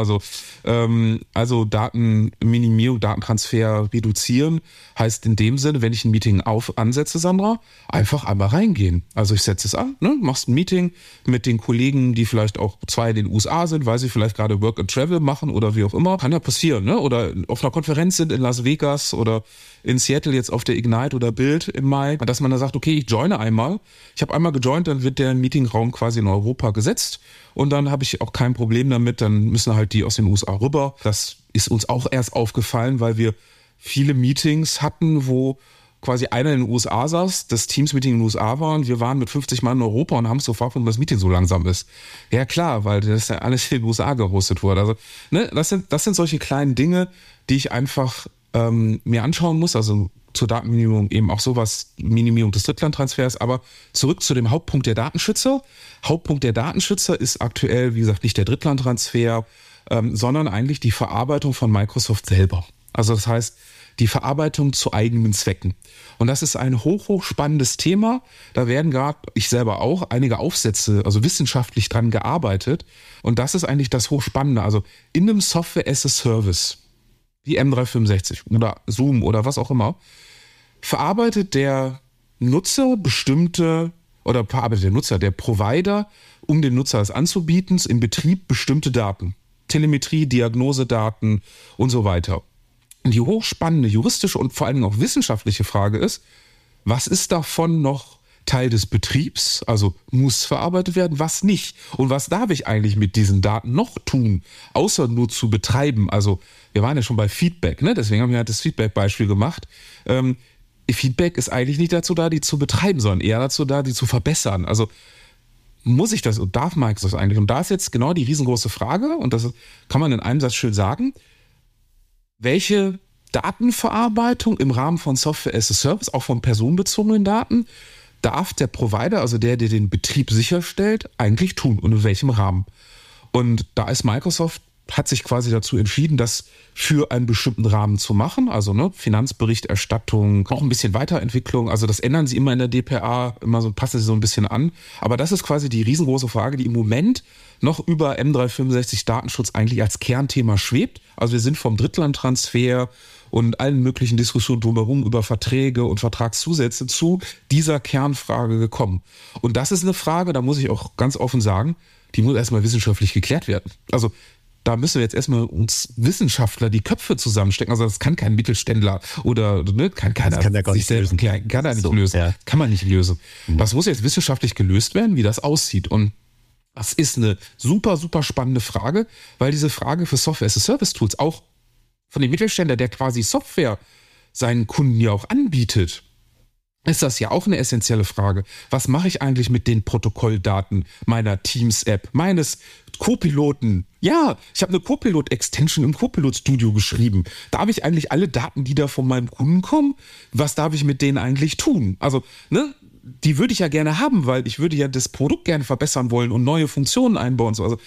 Speaker 3: Also Datenminimierung, Datentransfer reduzieren heißt in dem Sinne, wenn ich ein Meeting ansetze, Sandra, einfach einmal reingehen. Also ich setze es an, machst ein Meeting mit den Kollegen, die vielleicht auch 2 in den USA sind, weil sie vielleicht gerade Work and Travel machen oder wie auch immer. Kann ja passieren, oder auf einer Konferenz sind in Las Vegas oder in Seattle jetzt auf der Ignite oder Bild im Mai, dass man da sagt, okay, ich joine einmal. Ich habe einmal gejoint, dann wird der Meetingraum quasi in Europa gesetzt und dann habe ich auch kein Problem damit, dann müssen halt die aus den USA rüber. Das ist uns auch erst aufgefallen, weil wir viele Meetings hatten, wo quasi einer in den USA saß, das Teams-Meeting in den USA war und wir waren mit 50 Mann in Europa und haben sofort, warum das Meeting so langsam ist. Ja klar, weil das ja alles in den USA gehostet wurde. Also das sind solche kleinen Dinge, die ich einfach mir anschauen muss, also zur Datenminimierung eben auch sowas, Minimierung des Drittlandtransfers, aber zurück zu dem Hauptpunkt der Datenschützer. Hauptpunkt der Datenschützer ist aktuell, wie gesagt, nicht der Drittlandtransfer, sondern eigentlich die Verarbeitung von Microsoft selber. Also das heißt, die Verarbeitung zu eigenen Zwecken. Und das ist ein hochspannendes Thema. Da werden gerade, ich selber auch, einige Aufsätze, also wissenschaftlich dran gearbeitet. Und das ist eigentlich das Hochspannende. Also in einem Software as a Service, wie M365 oder Zoom oder was auch immer, verarbeitet der Nutzer der Provider, um dem Nutzer das anzubieten, im Betrieb bestimmte Daten. Telemetrie, Diagnosedaten und so weiter. Und die hochspannende juristische und vor allem auch wissenschaftliche Frage ist, was ist davon noch Teil des Betriebs, also muss verarbeitet werden, was nicht? Und was darf ich eigentlich mit diesen Daten noch tun, außer nur zu betreiben? Also wir waren ja schon bei Feedback, deswegen haben wir halt das Feedback-Beispiel gemacht. Feedback ist eigentlich nicht dazu da, die zu betreiben, sondern eher dazu da, die zu verbessern. Also muss ich das und darf Microsoft eigentlich? Und da ist jetzt genau die riesengroße Frage, und das kann man in einem Satz schön sagen, welche Datenverarbeitung im Rahmen von Software as a Service, auch von personenbezogenen Daten, darf der Provider, also der den Betrieb sicherstellt, eigentlich tun und in welchem Rahmen? Und da ist Microsoft, hat sich quasi dazu entschieden, das für einen bestimmten Rahmen zu machen, also Finanzberichterstattung, auch ein bisschen Weiterentwicklung, also das ändern sie immer in der DPA, passen sie so ein bisschen an, aber das ist quasi die riesengroße Frage, die im Moment noch über M365 Datenschutz eigentlich als Kernthema schwebt. Also wir sind vom Drittlandtransfer und allen möglichen Diskussionen drumherum über Verträge und Vertragszusätze zu dieser Kernfrage gekommen. Und das ist eine Frage, da muss ich auch ganz offen sagen, die muss erstmal wissenschaftlich geklärt werden. Also da müssen wir jetzt erstmal uns Wissenschaftler die Köpfe zusammenstecken. Also das kann kein Mittelständler oder kann keiner
Speaker 2: kann er gar nicht lösen.
Speaker 3: Kann er nicht lösen. Ja. Kann man nicht lösen. Das muss jetzt wissenschaftlich gelöst werden, wie das aussieht. Und das ist eine super, super spannende Frage, weil diese Frage für Software as a Service Tools auch von dem Mittelständler, der quasi Software seinen Kunden ja auch anbietet, ist das ja auch eine essentielle Frage. Was mache ich eigentlich mit den Protokolldaten meiner Teams-App, meines Copiloten? Ja, ich habe eine Copilot-Extension im Copilot-Studio geschrieben. Darf ich eigentlich alle Daten, die da von meinem Kunden kommen, was darf ich mit denen eigentlich tun? Also, die würde ich ja gerne haben, weil ich würde ja das Produkt gerne verbessern wollen und neue Funktionen einbauen und so. Also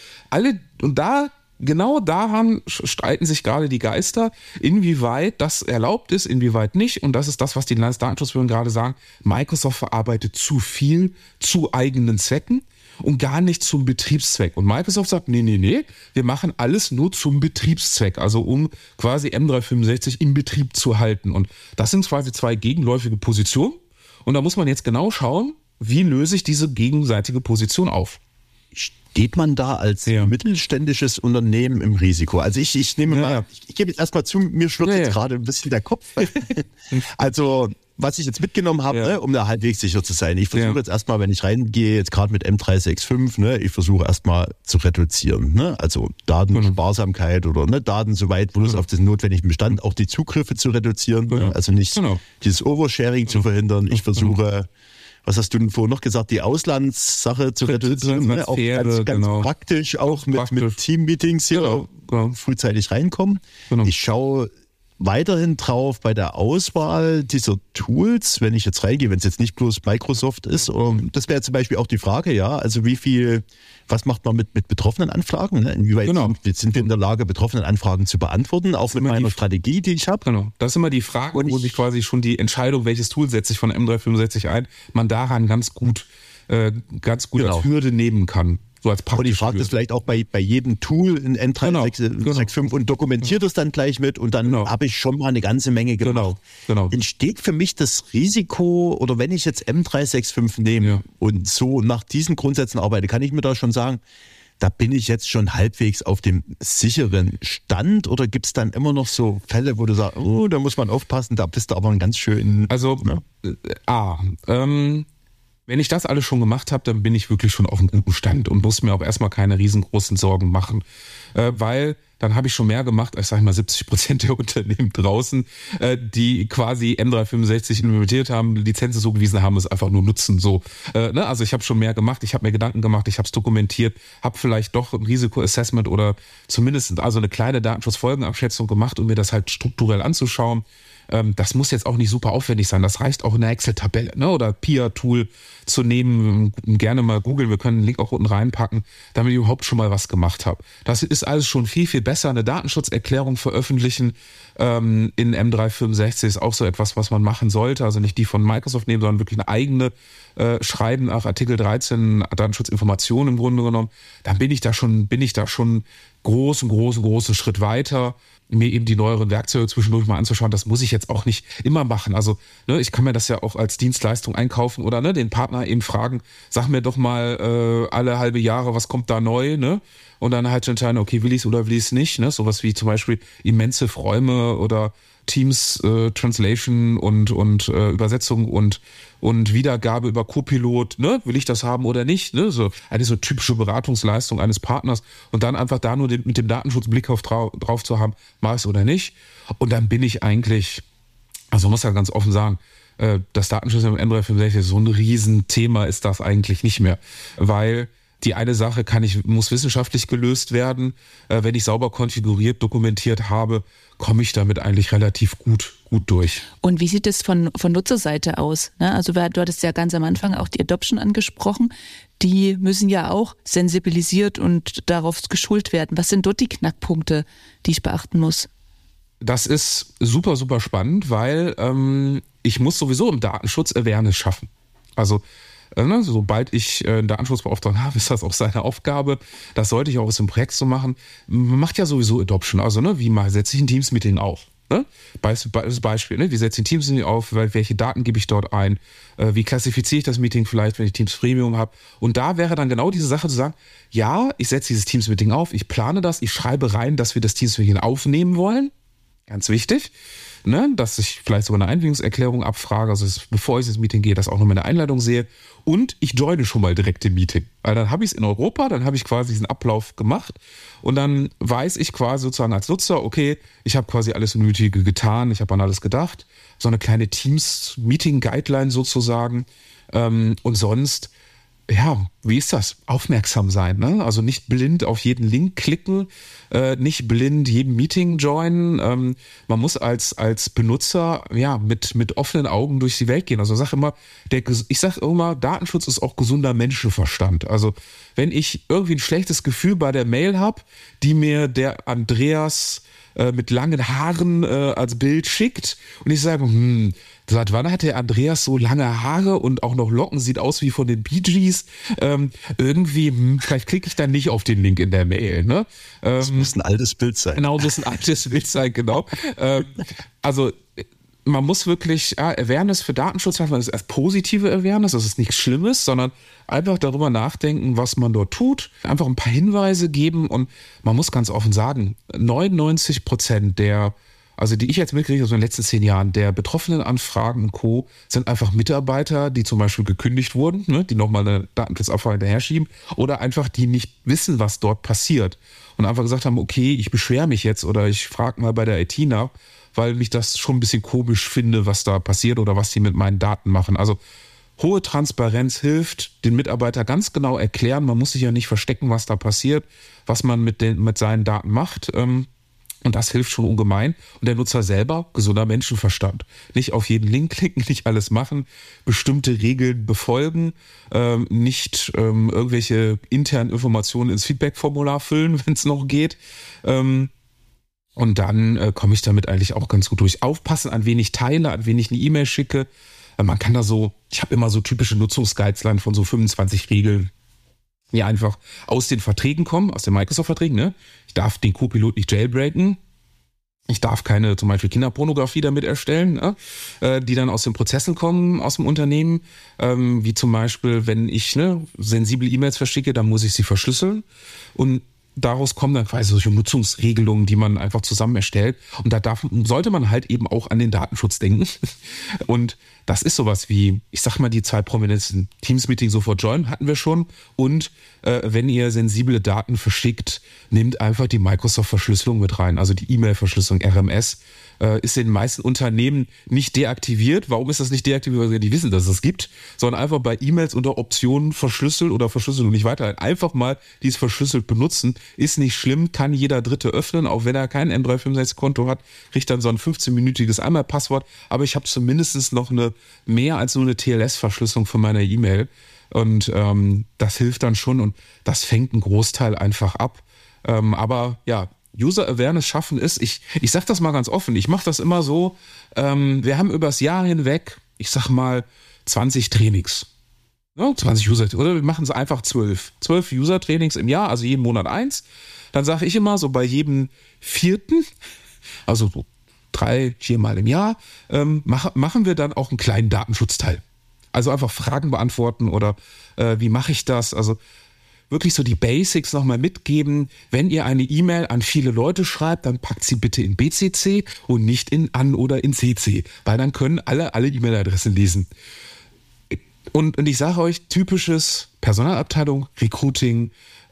Speaker 3: genau daran streiten sich gerade die Geister, inwieweit das erlaubt ist, inwieweit nicht. Und das ist das, was die Landesdatenschutzbehörden gerade sagen. Microsoft verarbeitet zu viel zu eigenen Zwecken und gar nicht zum Betriebszweck. Und Microsoft sagt, nee, wir machen alles nur zum Betriebszweck, also um quasi M365 im Betrieb zu halten. Und das sind quasi 2 gegenläufige Positionen. Und da muss man jetzt genau schauen, wie löse ich diese gegenseitige Position auf.
Speaker 2: Steht man da als mittelständisches Unternehmen im Risiko? Also ich nehme mal, ich gebe jetzt erstmal zu, mir schluckt jetzt gerade ein bisschen der Kopf. Also was ich jetzt mitgenommen habe, ne, um da halbwegs sicher zu sein. Ich versuche jetzt erstmal, wenn ich reingehe, jetzt gerade mit M365, ne, ich versuche erstmal zu reduzieren. Ne? Also Datensparsamkeit oder ne, Daten soweit bloß auf den notwendigen Bestand, auch die Zugriffe zu reduzieren. Ne? Also nicht dieses Oversharing zu verhindern. Ich versuche, was hast du denn vorhin noch gesagt, die Auslandssache zu reduzieren. Ne? Auch ganz praktisch, auch mit Team-Meetings hier frühzeitig reinkommen. Genau. Ich schaue weiterhin drauf bei der Auswahl dieser Tools, wenn ich jetzt reingehe, wenn es jetzt nicht bloß Microsoft ist. Das wäre zum Beispiel auch die Frage, ja, also was macht man mit betroffenen Anfragen? Ne? Inwieweit sind wir in der Lage, betroffenen Anfragen zu beantworten, auch mit meiner Strategie, die ich habe?
Speaker 3: Genau, das ist immer die Frage, wo sich quasi schon die Entscheidung, welches Tool setze ich von M365 ein, man daran ganz gut als Hürde nehmen kann. So als
Speaker 2: und ich frage das vielleicht auch bei jedem Tool in M365 und dokumentiere das dann gleich mit und dann habe ich schon mal eine ganze Menge gemacht. Genau. Entsteht für mich das Risiko, oder wenn ich jetzt M365 nehme und so nach diesen Grundsätzen arbeite, kann ich mir da schon sagen, da bin ich jetzt schon halbwegs auf dem sicheren Stand, oder gibt es dann immer noch so Fälle, wo du sagst, oh, da muss man aufpassen, da bist du aber ein ganz schön...
Speaker 3: Also, wenn ich das alles schon gemacht habe, dann bin ich wirklich schon auf einem guten Stand und muss mir auch erstmal keine riesengroßen Sorgen machen. Weil dann habe ich schon mehr gemacht als, sag ich mal, 70% der Unternehmen draußen, die quasi M365 implementiert haben, Lizenzen so gewiesen haben, es einfach nur nutzen. So, Also ich habe schon mehr gemacht, ich habe mir Gedanken gemacht, ich habe es dokumentiert, habe vielleicht doch ein Risikoassessment oder zumindest also eine kleine Datenschutzfolgenabschätzung gemacht, um mir das halt strukturell anzuschauen. Das muss jetzt auch nicht super aufwendig sein. Das reicht auch in der Excel-Tabelle, ne? Oder PIA-Tool zu nehmen. Gerne mal googeln. Wir können den Link auch unten reinpacken, damit ich überhaupt schon mal was gemacht habe. Das ist alles schon viel, viel besser. Eine Datenschutzerklärung veröffentlichen in M365 ist auch so etwas, was man machen sollte. Also nicht die von Microsoft nehmen, sondern wirklich eine eigene schreiben nach Artikel 13 Datenschutzinformationen im Grunde genommen. Dann bin ich da schon großen Schritt weiter, mir eben die neueren Werkzeuge zwischendurch mal anzuschauen. Das muss ich jetzt auch nicht immer machen. Also ich kann mir das ja auch als Dienstleistung einkaufen oder den Partner eben fragen, sag mir doch mal alle halbe Jahre, was kommt da neu, ne? Und dann halt entscheiden, okay, will ich es oder will ich es nicht, ne? Sowas wie zum Beispiel immense Räume oder Teams Translation und Übersetzung und Wiedergabe über Copilot, ne? Will ich das haben oder nicht? Ne? So eine so typische Beratungsleistung eines Partners und dann einfach da nur mit dem Datenschutzblick drauf zu haben, mach ich es oder nicht. Und dann bin ich eigentlich, also muss ja ganz offen sagen, das Datenschutz im M365, so ein Riesenthema ist das eigentlich nicht mehr, weil die eine Sache muss wissenschaftlich gelöst werden. Wenn ich sauber konfiguriert, dokumentiert habe, komme ich damit eigentlich relativ gut durch.
Speaker 1: Und wie sieht es von Nutzerseite aus? Also du hattest ja ganz am Anfang auch die Adoption angesprochen. Die müssen ja auch sensibilisiert und darauf geschult werden. Was sind dort die Knackpunkte, die ich beachten muss?
Speaker 3: Das ist super, super spannend, weil ich muss sowieso im Datenschutz Awareness schaffen. Also sobald ich einen Datenschutzbeauftragten habe, ist das auch seine Aufgabe. Das sollte ich auch aus dem Projekt so machen. Man macht ja sowieso Adoption. Also wie setze ich ein Teams-Meeting auf? Ne? Beispiel, wie setze ich ein Teams-Meeting auf? Welche Daten gebe ich dort ein? Wie klassifiziere ich das Meeting vielleicht, wenn ich Teams Premium habe? Und da wäre dann genau diese Sache zu sagen, ja, ich setze dieses Teams-Meeting auf, ich plane das, ich schreibe rein, dass wir das Teams-Meeting aufnehmen wollen. Ganz wichtig. Dass ich vielleicht sogar eine Einwilligungserklärung abfrage, also bevor ich ins Meeting gehe, das auch noch mal in der Einleitung sehe. Und ich joine schon mal direkt im Meeting. Weil dann habe ich es in Europa, dann habe ich quasi diesen Ablauf gemacht und dann weiß ich quasi sozusagen als Nutzer, okay, ich habe quasi alles Nötige getan, ich habe an alles gedacht. So eine kleine Teams-Meeting-Guideline sozusagen. Und sonst, wie ist das? Aufmerksam sein, ne? Also nicht blind auf jeden Link klicken, nicht blind jedem Meeting joinen. Man muss als Benutzer mit offenen Augen durch die Welt gehen. Also ich sag immer, Datenschutz ist auch gesunder Menschenverstand. Also wenn ich irgendwie ein schlechtes Gefühl bei der Mail habe, die mir der Andreas mit langen Haaren als Bild schickt und ich sage, seit wann hat der Andreas so lange Haare und auch noch Locken, sieht aus wie von den Bee Gees, vielleicht klicke ich dann nicht auf den Link in der Mail. Ne?
Speaker 2: Das muss ein altes Bild sein.
Speaker 3: Genau, muss ein altes Bild sein, genau. Also man muss wirklich Awareness für Datenschutz haben, das ist erst positive Awareness, das ist nichts Schlimmes, sondern einfach darüber nachdenken, was man dort tut, einfach ein paar Hinweise geben und man muss ganz offen sagen, 99% der also die ich jetzt mitkriege aus den letzten 10 Jahren, der betroffenen Anfragen und Co. sind einfach Mitarbeiter, die zum Beispiel gekündigt wurden, ne, die nochmal eine Datenschutzabfrage hinterher schieben oder einfach die nicht wissen, was dort passiert und einfach gesagt haben, okay, ich beschwere mich jetzt oder ich frage mal bei der IT nach, weil ich das schon ein bisschen komisch finde, was da passiert oder was die mit meinen Daten machen. Also hohe Transparenz hilft, den Mitarbeiter ganz genau erklären, man muss sich ja nicht verstecken, was da passiert, was man mit seinen Daten macht. Und das hilft schon ungemein. Und der Nutzer selber, gesunder Menschenverstand. Nicht auf jeden Link klicken, nicht alles machen, bestimmte Regeln befolgen, nicht irgendwelche internen Informationen ins Feedback-Formular füllen, wenn es noch geht. Und dann komme ich damit eigentlich auch ganz gut durch. Aufpassen, an wen ich teile, an wen ich eine E-Mail schicke. Man kann da so, ich habe immer so typische Nutzungsguidelines von so 25 Regeln, die einfach aus den Verträgen kommen, aus den Microsoft-Verträgen. Ne? Ich darf den Copilot nicht jailbreaken. Ich darf keine zum Beispiel Kinderpornografie damit erstellen, die dann aus den Prozessen kommen, aus dem Unternehmen. Wie zum Beispiel, wenn ich sensible E-Mails verschicke, dann muss ich sie verschlüsseln. Und daraus kommen dann quasi solche Nutzungsregelungen, die man einfach zusammen erstellt. Und da sollte man halt eben auch an den Datenschutz denken. Und das ist sowas wie, ich sag mal, die 2 prominentesten Teams-Meeting sofort join, hatten wir schon. Und wenn ihr sensible Daten verschickt, nehmt einfach die Microsoft-Verschlüsselung mit rein. Also die E-Mail-Verschlüsselung, RMS, ist in den meisten Unternehmen nicht deaktiviert. Warum ist das nicht deaktiviert? Weil sie nicht wissen, dass es das gibt, sondern einfach bei E-Mails unter Optionen verschlüsselt oder Verschlüsselung nicht weiterleiten. Einfach mal dies verschlüsselt benutzen. Ist nicht schlimm, kann jeder Dritte öffnen, auch wenn er kein N365-Konto hat, kriegt dann so ein 15-minütiges Einmalpasswort. Aber ich habe zumindest noch mehr als nur eine TLS-Verschlüsselung von meiner E-Mail. Und das hilft dann schon und das fängt einen Großteil einfach ab. Aber ja, User Awareness schaffen ist, ich sag das mal ganz offen, ich mache das immer so, wir haben übers Jahr hinweg, ich sag mal, 20 Trainings. Ja, 20 User, oder wir machen es einfach 12 User-Trainings im Jahr, also jeden Monat 1. Dann sage ich immer, so bei jedem 4., also so 3-4 Mal im Jahr, machen wir dann auch einen kleinen Datenschutzteil. Also einfach Fragen beantworten oder wie mache ich das? Also wirklich so die Basics nochmal mitgeben. Wenn ihr eine E-Mail an viele Leute schreibt, dann packt sie bitte in BCC und nicht in an oder in CC, weil dann können alle E-Mail-Adressen lesen. Und ich sage euch, typisches Personalabteilung, Recruiting,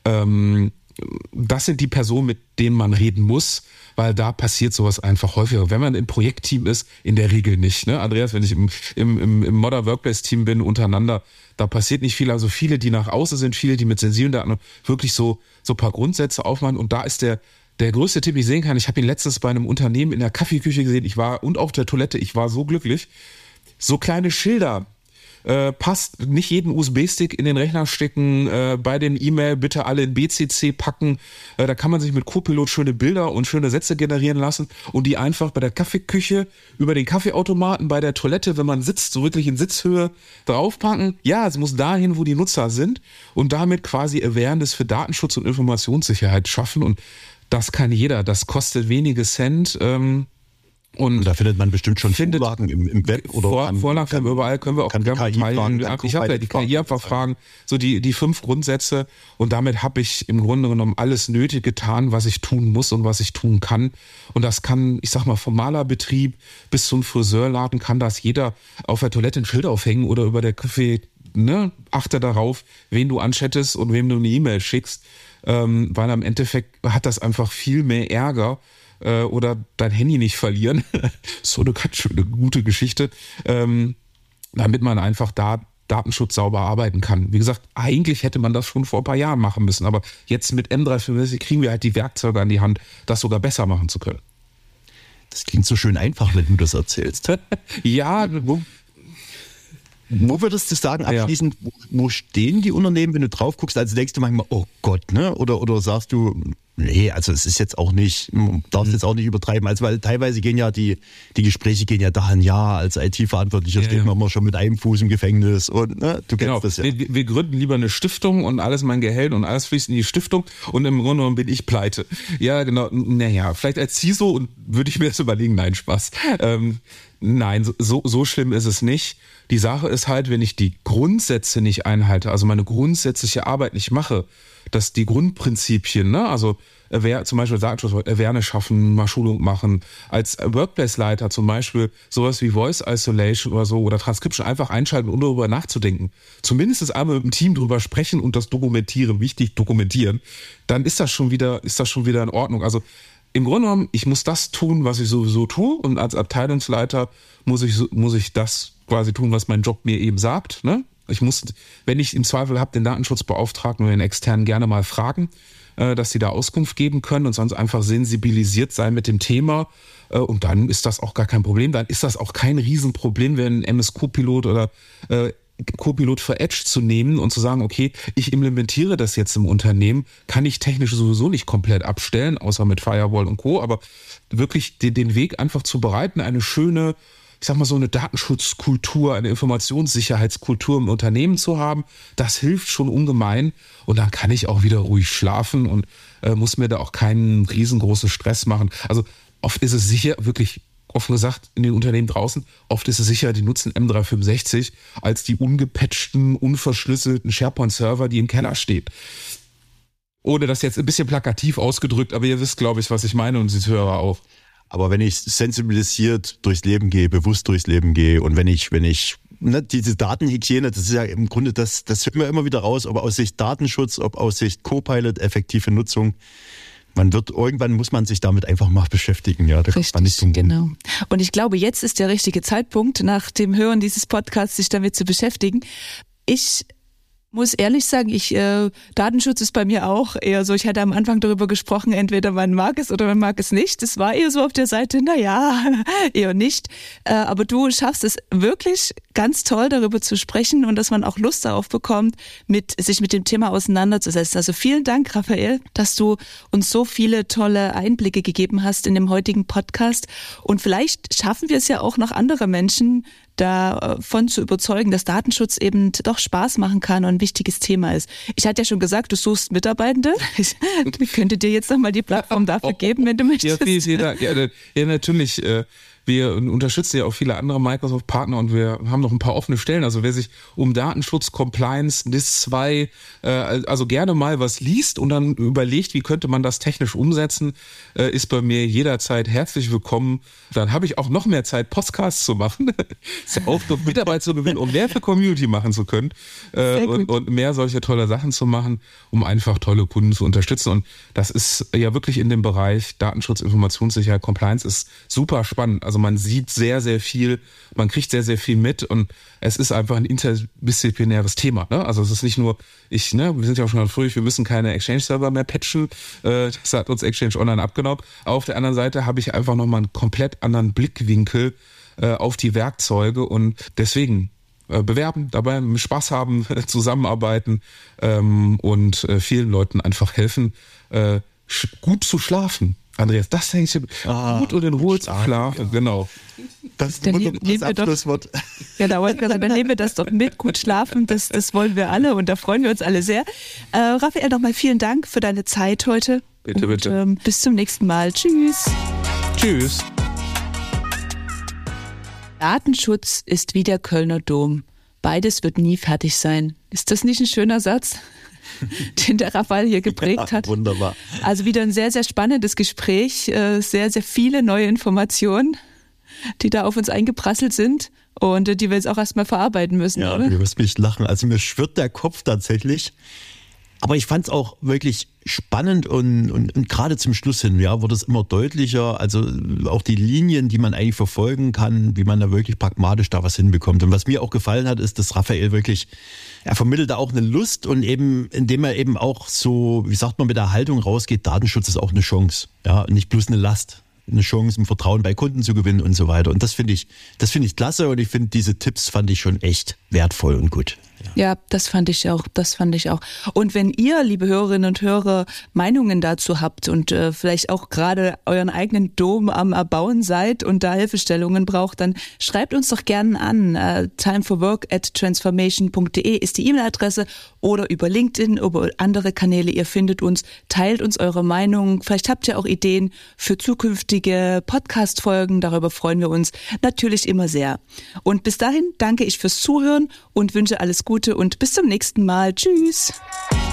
Speaker 3: das sind die Personen, mit denen man reden muss, weil da passiert sowas einfach häufiger. Wenn man im Projektteam ist, in der Regel nicht. Ne? Andreas, wenn ich im Modern Workplace Team bin, untereinander, da passiert nicht viel. Also viele, die nach außen sind, viele, die mit sensiblen Daten wirklich so ein paar Grundsätze aufmachen. Und da ist der größte Tipp, den ich sehen kann. Ich habe ihn letztens bei einem Unternehmen in der Kaffeeküche gesehen. Und auf der Toilette. Ich war so glücklich. So kleine Schilder. Passt, nicht jeden USB-Stick in den Rechner stecken, bei den E-Mail bitte alle in BCC packen. Da kann man sich mit Copilot schöne Bilder und schöne Sätze generieren lassen und die einfach bei der Kaffeeküche, über den Kaffeeautomaten, bei der Toilette, wenn man sitzt, so wirklich in Sitzhöhe draufpacken. Ja, es muss dahin, wo die Nutzer sind und damit quasi Awareness für Datenschutz und Informationssicherheit schaffen und das kann jeder. Das kostet wenige Cent, und
Speaker 2: da findet man bestimmt schon Vorlagen im Web oder
Speaker 3: Vorlagen können wir überall, können wir auch teilen. Ich habe ja die KI einfach fragen, so die 5 Grundsätze und damit habe ich im Grunde genommen alles Nötige getan, was ich tun muss und was ich tun kann. Und das kann, ich sag mal, vom Malerbetrieb bis zum Friseurladen kann das jeder auf der Toilette ein Schild aufhängen oder über der Kaffee, ne? Achte darauf, wen du anchattest und wem du eine E-Mail schickst, weil am Endeffekt hat das einfach viel mehr Ärger, oder dein Handy nicht verlieren. So eine ganz schöne, gute Geschichte, damit man einfach da Datenschutz sauber arbeiten kann. Wie gesagt, eigentlich hätte man das schon vor ein paar Jahren machen müssen, aber jetzt mit M365 kriegen wir halt die Werkzeuge an die Hand, das sogar besser machen zu können.
Speaker 2: Das klingt so schön einfach, wenn du das erzählst.
Speaker 3: Ja,
Speaker 2: wo würdest du sagen, abschließend, wo stehen die Unternehmen, wenn du drauf guckst, also denkst du manchmal, oh Gott, ne? Oder sagst du, nee, also es ist jetzt auch nicht, man darf es jetzt auch nicht übertreiben, also weil teilweise gehen ja die Gespräche gehen ja dahin, ja, als IT-Verantwortlicher steht man immer schon mit einem Fuß im Gefängnis und ne, du kennst das ja.
Speaker 3: Wir gründen lieber eine Stiftung und alles mein Gehalt und alles fließt in die Stiftung und im Grunde genommen bin ich pleite. Ja, genau, naja, vielleicht als CISO und würde ich mir das überlegen, nein, Spaß. Nein, so schlimm ist es nicht. Die Sache ist halt, wenn ich die Grundsätze nicht einhalte, also meine grundsätzliche Arbeit nicht mache, dass die Grundprinzipien, ne, also zum Beispiel Awareness schaffen, mal Schulung machen, als Workplace-Leiter zum Beispiel sowas wie Voice Isolation oder so oder Transcription einfach einschalten, ohne darüber nachzudenken. Zumindest einmal mit dem Team drüber sprechen und das dokumentieren, wichtig dokumentieren, dann ist das schon wieder in Ordnung. Also im Grunde genommen, ich muss das tun, was ich sowieso tue, und als Abteilungsleiter muss ich das quasi tun, was mein Job mir eben sagt, ne? Ich muss, wenn ich im Zweifel habe, den Datenschutzbeauftragten oder den Externen gerne mal fragen, dass sie da Auskunft geben können und sonst einfach sensibilisiert sein mit dem Thema. Und dann ist das auch gar kein Problem. Dann ist das auch kein Riesenproblem, wenn ein MS-Copilot oder Copilot for Edge zu nehmen und zu sagen, okay, ich implementiere das jetzt im Unternehmen, kann ich technisch sowieso nicht komplett abstellen, außer mit Firewall und Co., aber wirklich den Weg einfach zu bereiten, eine schöne, ich sag mal so eine Datenschutzkultur, eine Informationssicherheitskultur im Unternehmen zu haben, das hilft schon ungemein und dann kann ich auch wieder ruhig schlafen und muss mir da auch keinen riesengroßen Stress machen. Also oft ist es sicher, wirklich offen gesagt, in den Unternehmen draußen, oft ist es sicher, die nutzen M365 als die ungepatchten, unverschlüsselten SharePoint-Server, die im Keller stehen. Ohne das jetzt ein bisschen plakativ ausgedrückt, aber ihr wisst, glaube ich, was ich meine und die Hörer auch.
Speaker 2: Aber wenn ich sensibilisiert durchs Leben gehe, bewusst durchs Leben gehe und wenn ich diese Datenhygiene, das ist ja im Grunde, das hört man immer wieder raus, ob aus Sicht Datenschutz, ob aus Sicht Copilot, effektive Nutzung. Irgendwann muss man sich damit einfach mal beschäftigen, ja. Da
Speaker 1: Richtig, nicht genau. Und ich glaube, jetzt ist der richtige Zeitpunkt, nach dem Hören dieses Podcasts sich damit zu beschäftigen. Ich muss ehrlich sagen, Datenschutz ist bei mir auch eher so, ich hatte am Anfang darüber gesprochen, entweder man mag es oder man mag es nicht. Das war eher so auf der Seite, eher nicht. Aber du schaffst es wirklich ganz toll, darüber zu sprechen und dass man auch Lust darauf bekommt, sich mit dem Thema auseinanderzusetzen. Also vielen Dank, Raphael, dass du uns so viele tolle Einblicke gegeben hast in dem heutigen Podcast. Und vielleicht schaffen wir es ja auch noch andere Menschen davon zu überzeugen, dass Datenschutz eben doch Spaß machen kann und ein wichtiges Thema ist. Ich hatte ja schon gesagt, du suchst Mitarbeitende. Ich könnte dir jetzt nochmal die Plattform dafür geben, wenn du möchtest.
Speaker 3: Ja, vielen Dank. Ja, natürlich. Wir unterstützen ja auch viele andere Microsoft-Partner und wir haben noch ein paar offene Stellen. Also wer sich um Datenschutz, Compliance, NIS 2, also gerne mal was liest und dann überlegt, wie könnte man das technisch umsetzen, ist bei mir jederzeit herzlich willkommen. Dann habe ich auch noch mehr Zeit, Podcasts zu machen. Ist ja auch noch Mitarbeit zu gewinnen, um mehr für Community machen zu können und mehr solche tolle Sachen zu machen, um einfach tolle Kunden zu unterstützen. Und das ist ja wirklich in dem Bereich Datenschutz, Informationssicherheit, Compliance ist super spannend. Also man sieht sehr, sehr viel, man kriegt sehr, sehr viel mit und es ist einfach ein interdisziplinäres Thema. Ne? Also es ist nicht nur, wir sind ja auch schon früh, wir müssen keine Exchange-Server mehr patchen, das hat uns Exchange Online abgenommen. Auf der anderen Seite habe ich einfach nochmal einen komplett anderen Blickwinkel auf die Werkzeuge und deswegen bewerben, dabei Spaß haben, zusammenarbeiten und vielen Leuten einfach helfen, gut zu schlafen. Andreas, das denke ich, gut und in Ruhe zu schlafen, genau.
Speaker 2: Das ist das Abschlusswort.
Speaker 1: Genau, dann nehmen wir das doch mit, gut schlafen, das wollen wir alle und da freuen wir uns alle sehr. Raphael, nochmal vielen Dank für deine Zeit heute.
Speaker 3: Bitte, bitte.
Speaker 1: Und bis zum nächsten Mal. Tschüss.
Speaker 3: Tschüss.
Speaker 1: Datenschutz ist wie der Kölner Dom. Beides wird nie fertig sein. Ist das nicht ein schöner Satz, den der Raphael hier geprägt hat?
Speaker 2: Wunderbar.
Speaker 1: Also wieder ein sehr, sehr spannendes Gespräch, sehr, sehr viele neue Informationen, die da auf uns eingeprasselt sind und die wir jetzt auch erstmal verarbeiten müssen.
Speaker 2: Ja,
Speaker 1: oder?
Speaker 2: Du wirst mich lachen. Also mir schwirrt der Kopf tatsächlich. Aber ich fand es auch wirklich spannend und gerade zum Schluss hin, wurde es immer deutlicher. Also auch die Linien, die man eigentlich verfolgen kann, wie man da wirklich pragmatisch da was hinbekommt. Und was mir auch gefallen hat, ist, dass Raphael wirklich, er vermittelt da auch eine Lust und eben, indem er eben auch so, wie sagt man, mit der Haltung rausgeht, Datenschutz ist auch eine Chance. Ja, nicht bloß eine Last. Eine Chance, ein Vertrauen bei Kunden zu gewinnen und so weiter. Und das finde ich klasse und ich finde, diese Tipps fand ich schon echt wertvoll und gut.
Speaker 1: Ja, das fand ich auch. Und wenn ihr, liebe Hörerinnen und Hörer, Meinungen dazu habt und vielleicht auch gerade euren eigenen Dom am Erbauen seid und da Hilfestellungen braucht, dann schreibt uns doch gerne an. timeforwork@transformation.de ist die E-Mail-Adresse oder über LinkedIn, über andere Kanäle. Ihr findet uns, teilt uns eure Meinung. Vielleicht habt ihr auch Ideen für zukünftige Podcast-Folgen. Darüber freuen wir uns natürlich immer sehr. Und bis dahin danke ich fürs Zuhören und wünsche alles Gute und bis zum nächsten Mal. Tschüss.